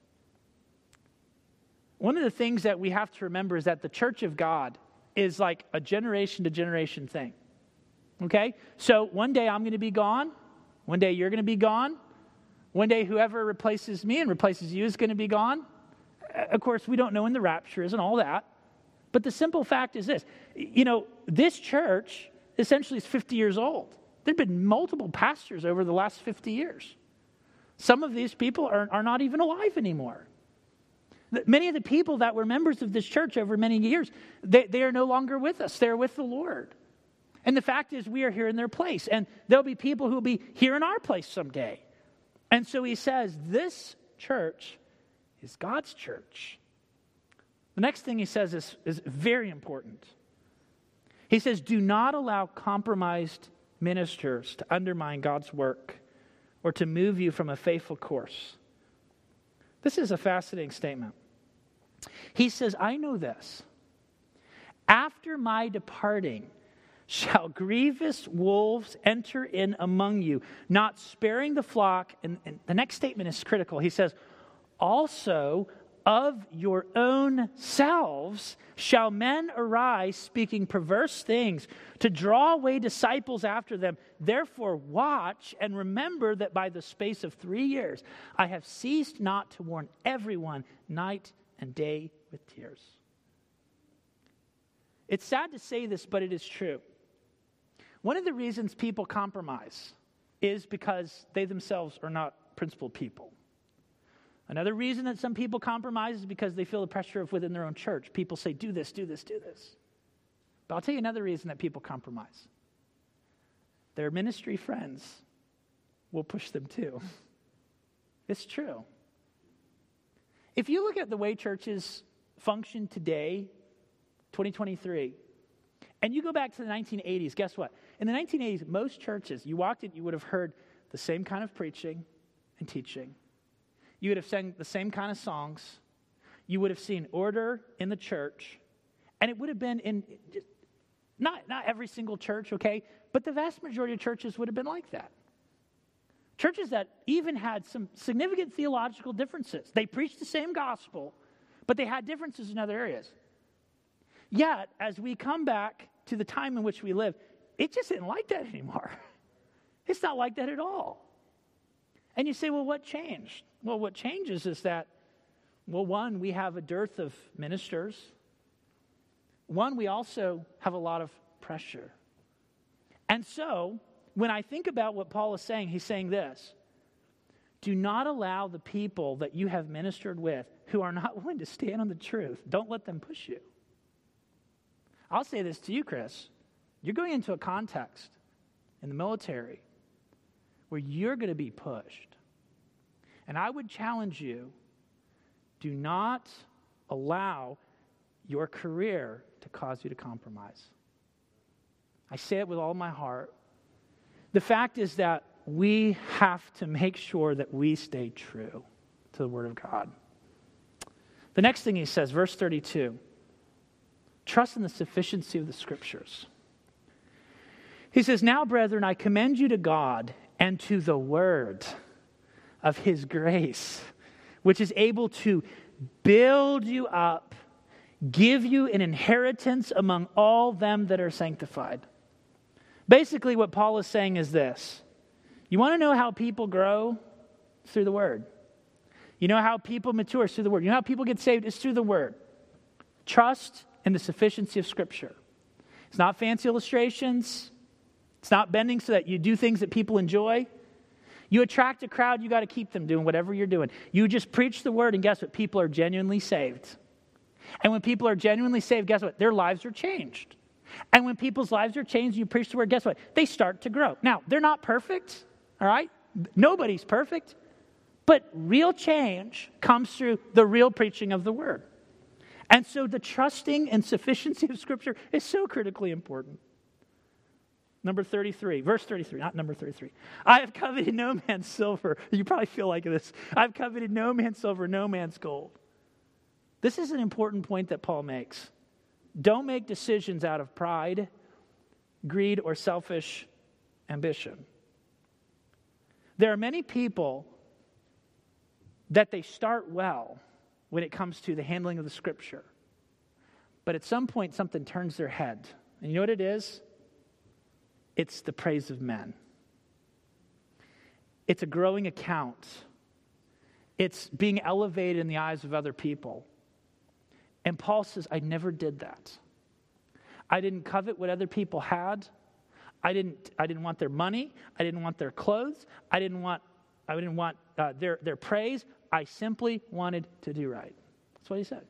One of the things that we have to remember is that the church of God is like a generation to generation thing. Okay? So one day I'm going to be gone. One day you're going to be gone. One day whoever replaces me and replaces you is going to be gone. Of course, we don't know when the rapture is and all that. But the simple fact is this. This church essentially is 50 years old. There have been multiple pastors over the last 50 years. Some of these people are not even alive anymore. Many of the people that were members of this church over many years, they are no longer with us. They're with the Lord. And the fact is, we are here in their place. And there'll be people who will be here in our place someday. And so he says, this church is God's church. The next thing he says is very important. He says, do not allow compromised ministers to undermine God's work or to move you from a faithful course. This is a fascinating statement. He says, I know this. After my departing, shall grievous wolves enter in among you, not sparing the flock. And the next statement is critical. He says, also of your own selves shall men arise, speaking perverse things, to draw away disciples after them. Therefore watch and remember that by the space of 3 years I have ceased not to warn everyone night and day with tears. It's sad to say this, but it is true. One of the reasons people compromise is because they themselves are not principled people. Another reason that some people compromise is because they feel the pressure of within their own church. People say, do this, do this, do this. But I'll tell you another reason that people compromise. Their ministry friends will push them too. It's true. If you look at the way churches function today, 2023, and you go back to the 1980s, guess what? In the 1980s, most churches, you walked in, you would have heard the same kind of preaching and teaching. You would have sang the same kind of songs. You would have seen order in the church. And it would have been in, not every single church, okay? But the vast majority of churches would have been like that. Churches that even had some significant theological differences. They preached the same gospel, but they had differences in other areas. Yet, as we come back to the time in which we live, it just isn't like that anymore. It's not like that at all. And you say, well, what changed? Well, what changes is that, well, one, we have a dearth of ministers. One, we also have a lot of pressure. And so, when I think about what Paul is saying, he's saying this: do not allow the people that you have ministered with who are not willing to stand on the truth, don't let them push you. I'll say this to you, Chris. You're going into a context in the military where you're going to be pushed. And I would challenge you, do not allow your career to cause you to compromise. I say it with all my heart. The fact is that we have to make sure that we stay true to the Word of God. The next thing he says, verse 32, trust in the sufficiency of the Scriptures. He says, now, brethren, I commend you to God and to the word of his grace, which is able to build you up, give you an inheritance among all them that are sanctified. Basically, what Paul is saying is this: you want to know how people grow? It's through the Word. You know how people mature? It's through the Word. You know how people get saved? It's through the Word. Trust in the sufficiency of Scripture. It's not fancy illustrations. It's not bending so that you do things that people enjoy. You attract a crowd, you got to keep them doing whatever you're doing. You just preach the Word, and guess what? People are genuinely saved. And when people are genuinely saved, guess what? Their lives are changed. And when people's lives are changed, you preach the Word, guess what? They start to grow. Now, they're not perfect, all right? Nobody's perfect. But real change comes through the real preaching of the Word. And so the trusting and sufficiency of Scripture is so critically important. Number 33, verse 33, not number 33. I have coveted no man's silver. You probably feel like this. I've coveted no man's silver, no man's gold. This is an important point that Paul makes. Don't make decisions out of pride, greed, or selfish ambition. There are many people that they start well when it comes to the handling of the Scripture. But at some point, something turns their head. And you know what it is? It's the praise of men. It's a growing account. It's being elevated in the eyes of other people. And Paul says, I never did that. I didn't covet what other people had. I didn't want their money. I didn't want their clothes. I didn't want their praise. I simply wanted to do right. That's what he said.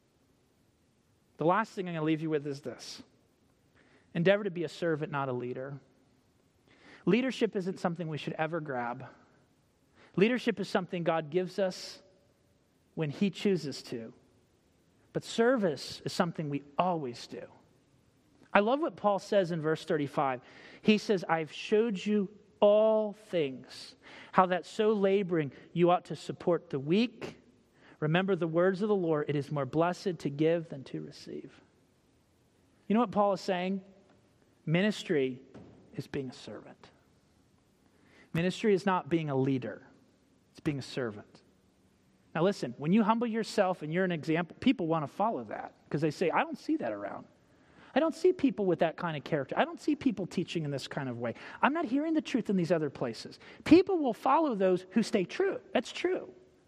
The last thing I'm going to leave you with is this. Endeavor to be a servant, not a leader. Leadership isn't something we should ever grab. Leadership is something God gives us when He chooses to. But service is something we always do. I love what Paul says in verse 35. He says, I've showed you all things, how that so laboring you ought to support the weak. Remember the words of the Lord, it is more blessed to give than to receive. You know what Paul is saying? Ministry is being a servant. Ministry is not being a leader. It's being a servant. Now listen, when you humble yourself and you're an example, people want to follow that because they say, I don't see that around. I don't see people with that kind of character. I don't see people teaching in this kind of way. I'm not hearing the truth in these other places. People will follow those who stay true. That's true.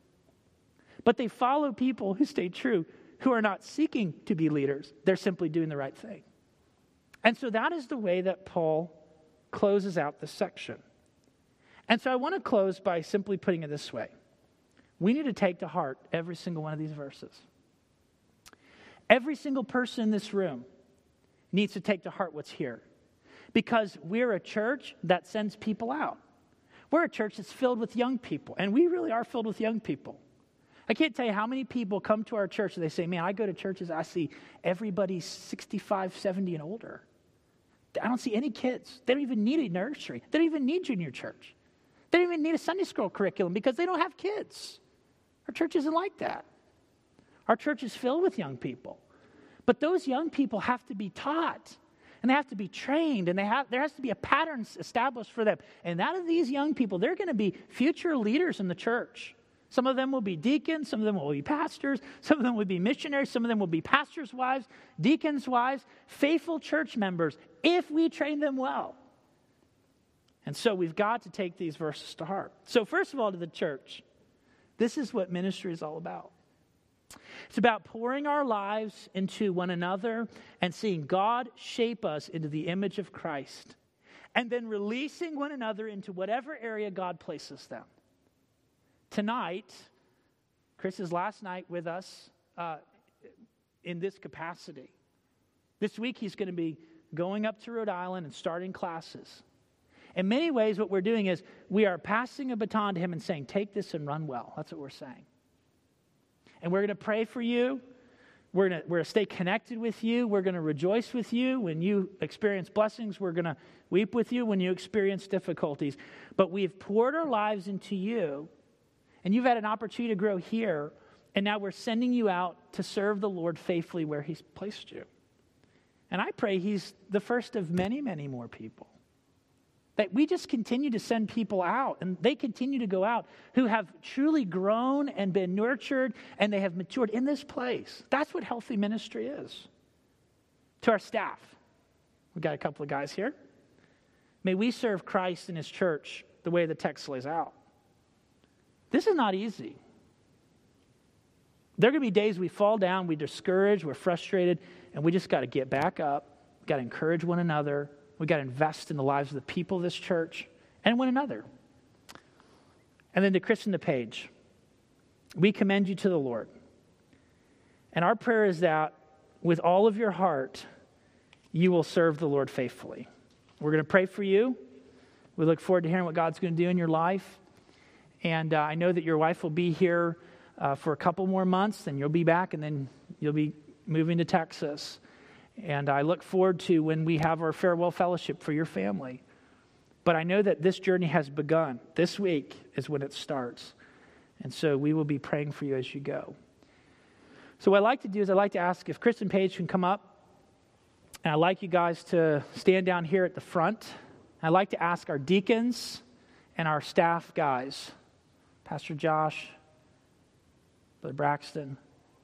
But they follow people who stay true, who are not seeking to be leaders. They're simply doing the right thing. And so that is the way that Paul closes out this section. And so I want to close by simply putting it this way. We need to take to heart every single one of these verses. Every single person in this room needs to take to heart what's here. Because we're a church that sends people out. We're a church that's filled with young people. And we really are filled with young people. I can't tell you how many people come to our church and they say, man, I go to churches, I see everybody 65, 70 and older. I don't see any kids. They don't even need a nursery. They don't even need junior church. They don't even need a Sunday school curriculum because they don't have kids. Our church isn't like that. Our church is filled with young people. But those young people have to be taught. and they have to be trained, and there has to be a pattern established for them. And out of these young people, they're going to be future leaders in the church. Some of them will be deacons, some of them will be pastors, some of them will be missionaries, some of them will be pastors' wives, deacons' wives, faithful church members, if we train them well. And so we've got to take these verses to heart. So first of all, to the church, this is what ministry is all about. It's about pouring our lives into one another and seeing God shape us into the image of Christ, and then releasing one another into whatever area God places them. Tonight, Chris is last night with us in this capacity. This week, he's going to be going up to Rhode Island and starting classes. In many ways, what we're doing is we are passing a baton to him and saying, take this and run well. That's what we're saying. And we're going to pray for you. We're going to stay connected with you. We're going to rejoice with you when you experience blessings. We're going to weep with you when you experience difficulties. But we've poured our lives into you, and you've had an opportunity to grow here, and now we're sending you out to serve the Lord faithfully where he's placed you. And I pray he's the first of many, many more people. That we just continue to send people out, and they continue to go out who have truly grown and been nurtured, and they have matured in this place. That's what healthy ministry is. To our staff, we've got a couple of guys here. May we serve Christ in his church the way the text lays out. This is not easy. There are going to be days we fall down, we're discouraged, we're frustrated, and we just got to get back up, got to encourage one another. We got to invest in the lives of the people of this church and one another. And then to Chris and to Paige, we commend you to the Lord. And our prayer is that with all of your heart, you will serve the Lord faithfully. We're going to pray for you. We look forward to hearing what God's going to do in your life. And I know that your wife will be here for a couple more months, and you'll be back, and then you'll be moving to Texas. And I look forward to when we have our farewell fellowship for your family. But I know that this journey has begun. This week is when it starts. And so we will be praying for you as you go. So what I'd like to do is I'd like to ask if Chris and Paige can come up. And I'd like you guys to stand down here at the front. I'd like to ask our deacons and our staff guys, Pastor Josh, Brother Braxton.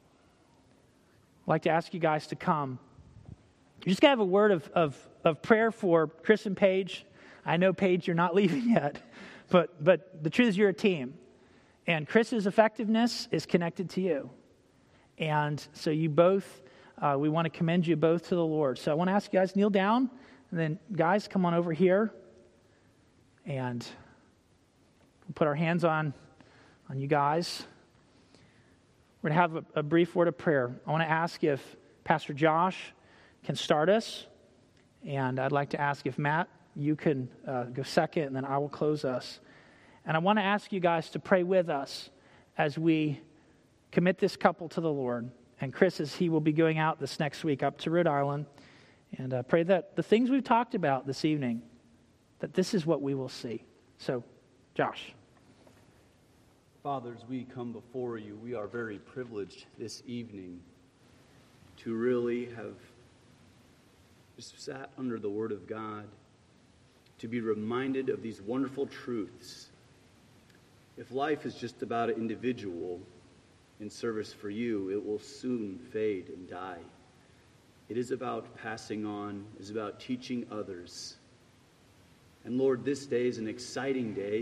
I'd like to ask you guys to come. You're just going to have a word of prayer for Chris and Paige. I know, Paige, you're not leaving yet, but the truth is you're a team. And Chris's effectiveness is connected to you. And so you both, we want to commend you both to the Lord. So I want to ask you guys, kneel down, and then guys, come on over here. And we'll put our hands on you guys. We're going to have a brief word of prayer. I want to ask if Pastor Josh can start us, and I'd like to ask if Matt, you can go second, and then I will close us. And I want to ask you guys to pray with us as we commit this couple to the Lord. And Chris, as he will be going out this next week up to Rhode Island, and pray that the things we've talked about this evening, that this is what we will see. So, Josh. Father, as we come before you, we are very privileged this evening to really have just sat under the Word of God, to be reminded of these wonderful truths. If life is just about an individual in service for you, it will soon fade and die. It is about passing on, it is about teaching others. And Lord, this day is an exciting day.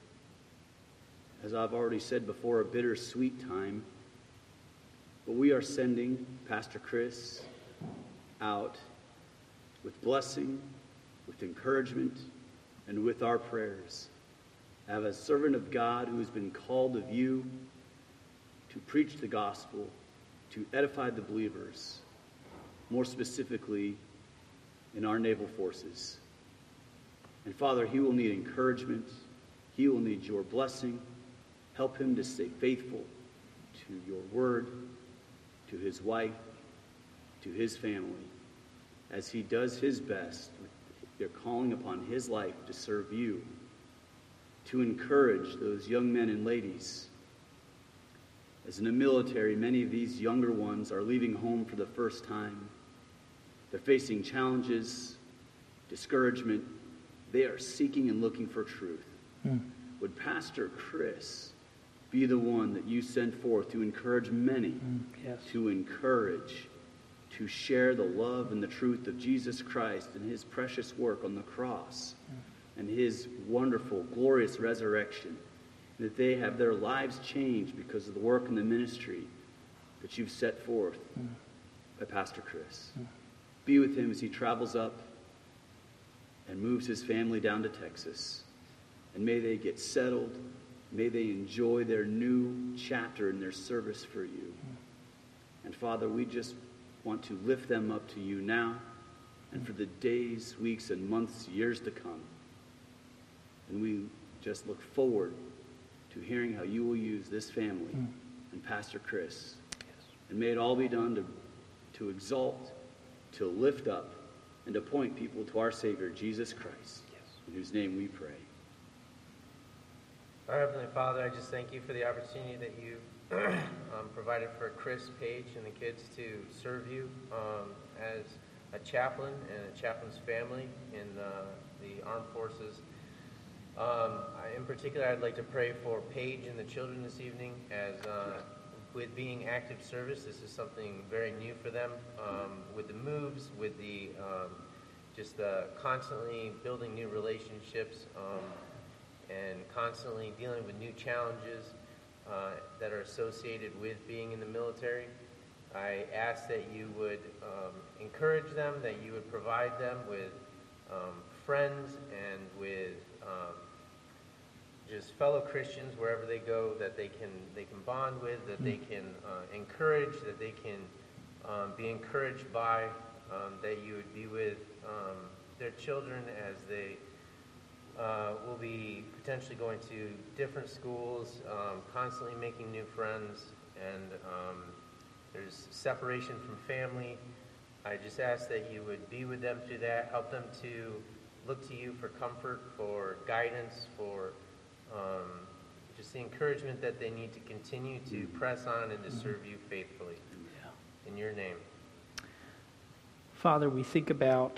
As I've already said before, a bittersweet time. But we are sending Pastor Chris out with blessing, with encouragement, and with our prayers. As a servant of God who has been called of you to preach the gospel, to edify the believers, more specifically in our naval forces. And Father, he will need encouragement. He will need your blessing. Help him to stay faithful to your word, to his wife, to his family, as he does his best with your calling upon his life to serve you, to encourage those young men and ladies. As in the military, many of these younger ones are leaving home for the first time. They're facing challenges, discouragement. They are seeking and looking for truth. Would Pastor Chris be the one that you send forth to encourage many, Yes. to share the love and the truth of Jesus Christ and his precious work on the cross and his wonderful, glorious resurrection, that they have their lives changed because of the work and the ministry that you've set forth by Pastor Chris. Be with him as he travels up and moves his family down to Texas. And may they get settled. May they enjoy their new chapter in their service for you. And Father, we just want to lift them up to you now and for the days, weeks, and months, years to come. And we just look forward to hearing how you will use this family and Pastor Chris. And may it all be done to exalt, to lift up, and to point people to our Savior, Jesus Christ, in whose name we pray. Our Heavenly Father, I just thank you for the opportunity that you provided for Chris, Paige, and the kids to serve you as a chaplain and a chaplain's family in the armed forces. In particular, I'd like to pray for Paige and the children this evening as with being active service. This is something very new for them, with the moves, with the constantly building new relationships, and constantly dealing with new challenges that are associated with being in the military. I ask that you would encourage them, that you would provide them with friends and with just fellow Christians wherever they go that they can bond with, that they can encourage, that they can be encouraged by, that you would be with their children as they will be potentially going to different schools, constantly making new friends, and there's separation from family. I just ask that you would be with them through that, help them to look to you for comfort, for guidance, for just the encouragement that they need to continue to press on and to serve you faithfully. In your name. Father, we think about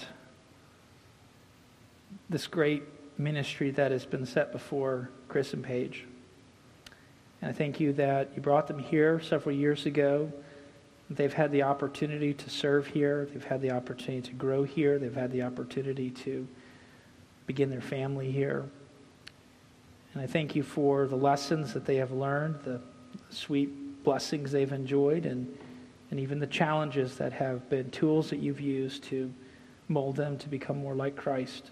this great ministry that has been set before Chris and Paige. And I thank you that you brought them here several years ago. They've had the opportunity to serve here. They've had the opportunity to grow here. They've had the opportunity to begin their family here. And I thank you for the lessons that they have learned, the sweet blessings they've enjoyed, and even the challenges that have been tools that you've used to mold them to become more like Christ.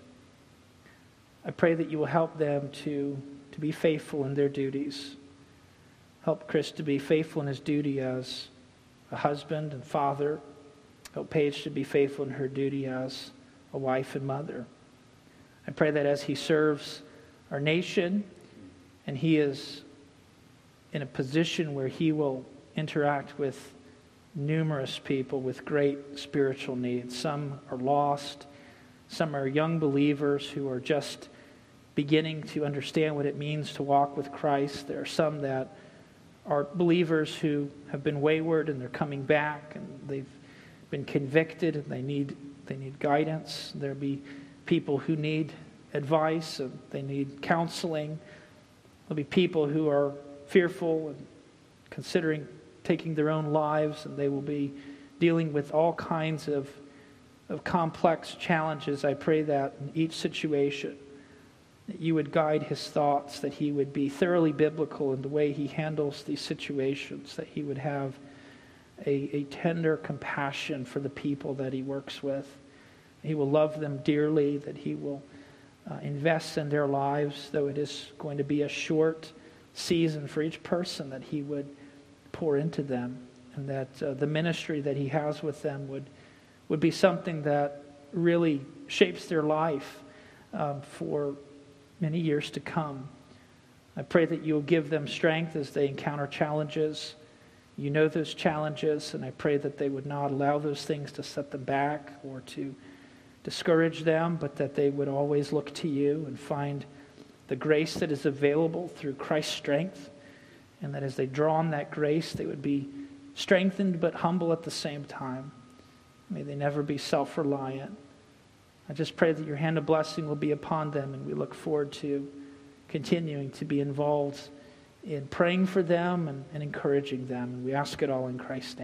I pray that you will help them to be faithful in their duties. Help Chris to be faithful in his duty as a husband and father. Help Paige to be faithful in her duty as a wife and mother. I pray that as he serves our nation and he is in a position where he will interact with numerous people with great spiritual needs. Some are lost. Some are young believers who are just beginning to understand what it means to walk with Christ. There are some that are believers who have been wayward and they're coming back, and they've been convicted and they need guidance. There'll be people who need advice and they need counseling. There'll be people who are fearful and considering taking their own lives, and they will be dealing with all kinds of complex challenges. I pray that in each situation, that you would guide his thoughts, that he would be thoroughly biblical in the way he handles these situations, that he would have a tender compassion for the people that he works with. He will love them dearly, that he will invest in their lives, though it is going to be a short season for each person, that he would pour into them, and that the ministry that he has with them would be something that really shapes their life for many years to come. I pray that you'll give them strength as they encounter challenges. You know those challenges, and I pray that they would not allow those things to set them back or to discourage them, but that they would always look to you and find the grace that is available through Christ's strength, and that as they draw on that grace, they would be strengthened but humble at the same time. May they never be self-reliant. I just pray that your hand of blessing will be upon them, and we look forward to continuing to be involved in praying for them and encouraging them. And we ask it all in Christ's name.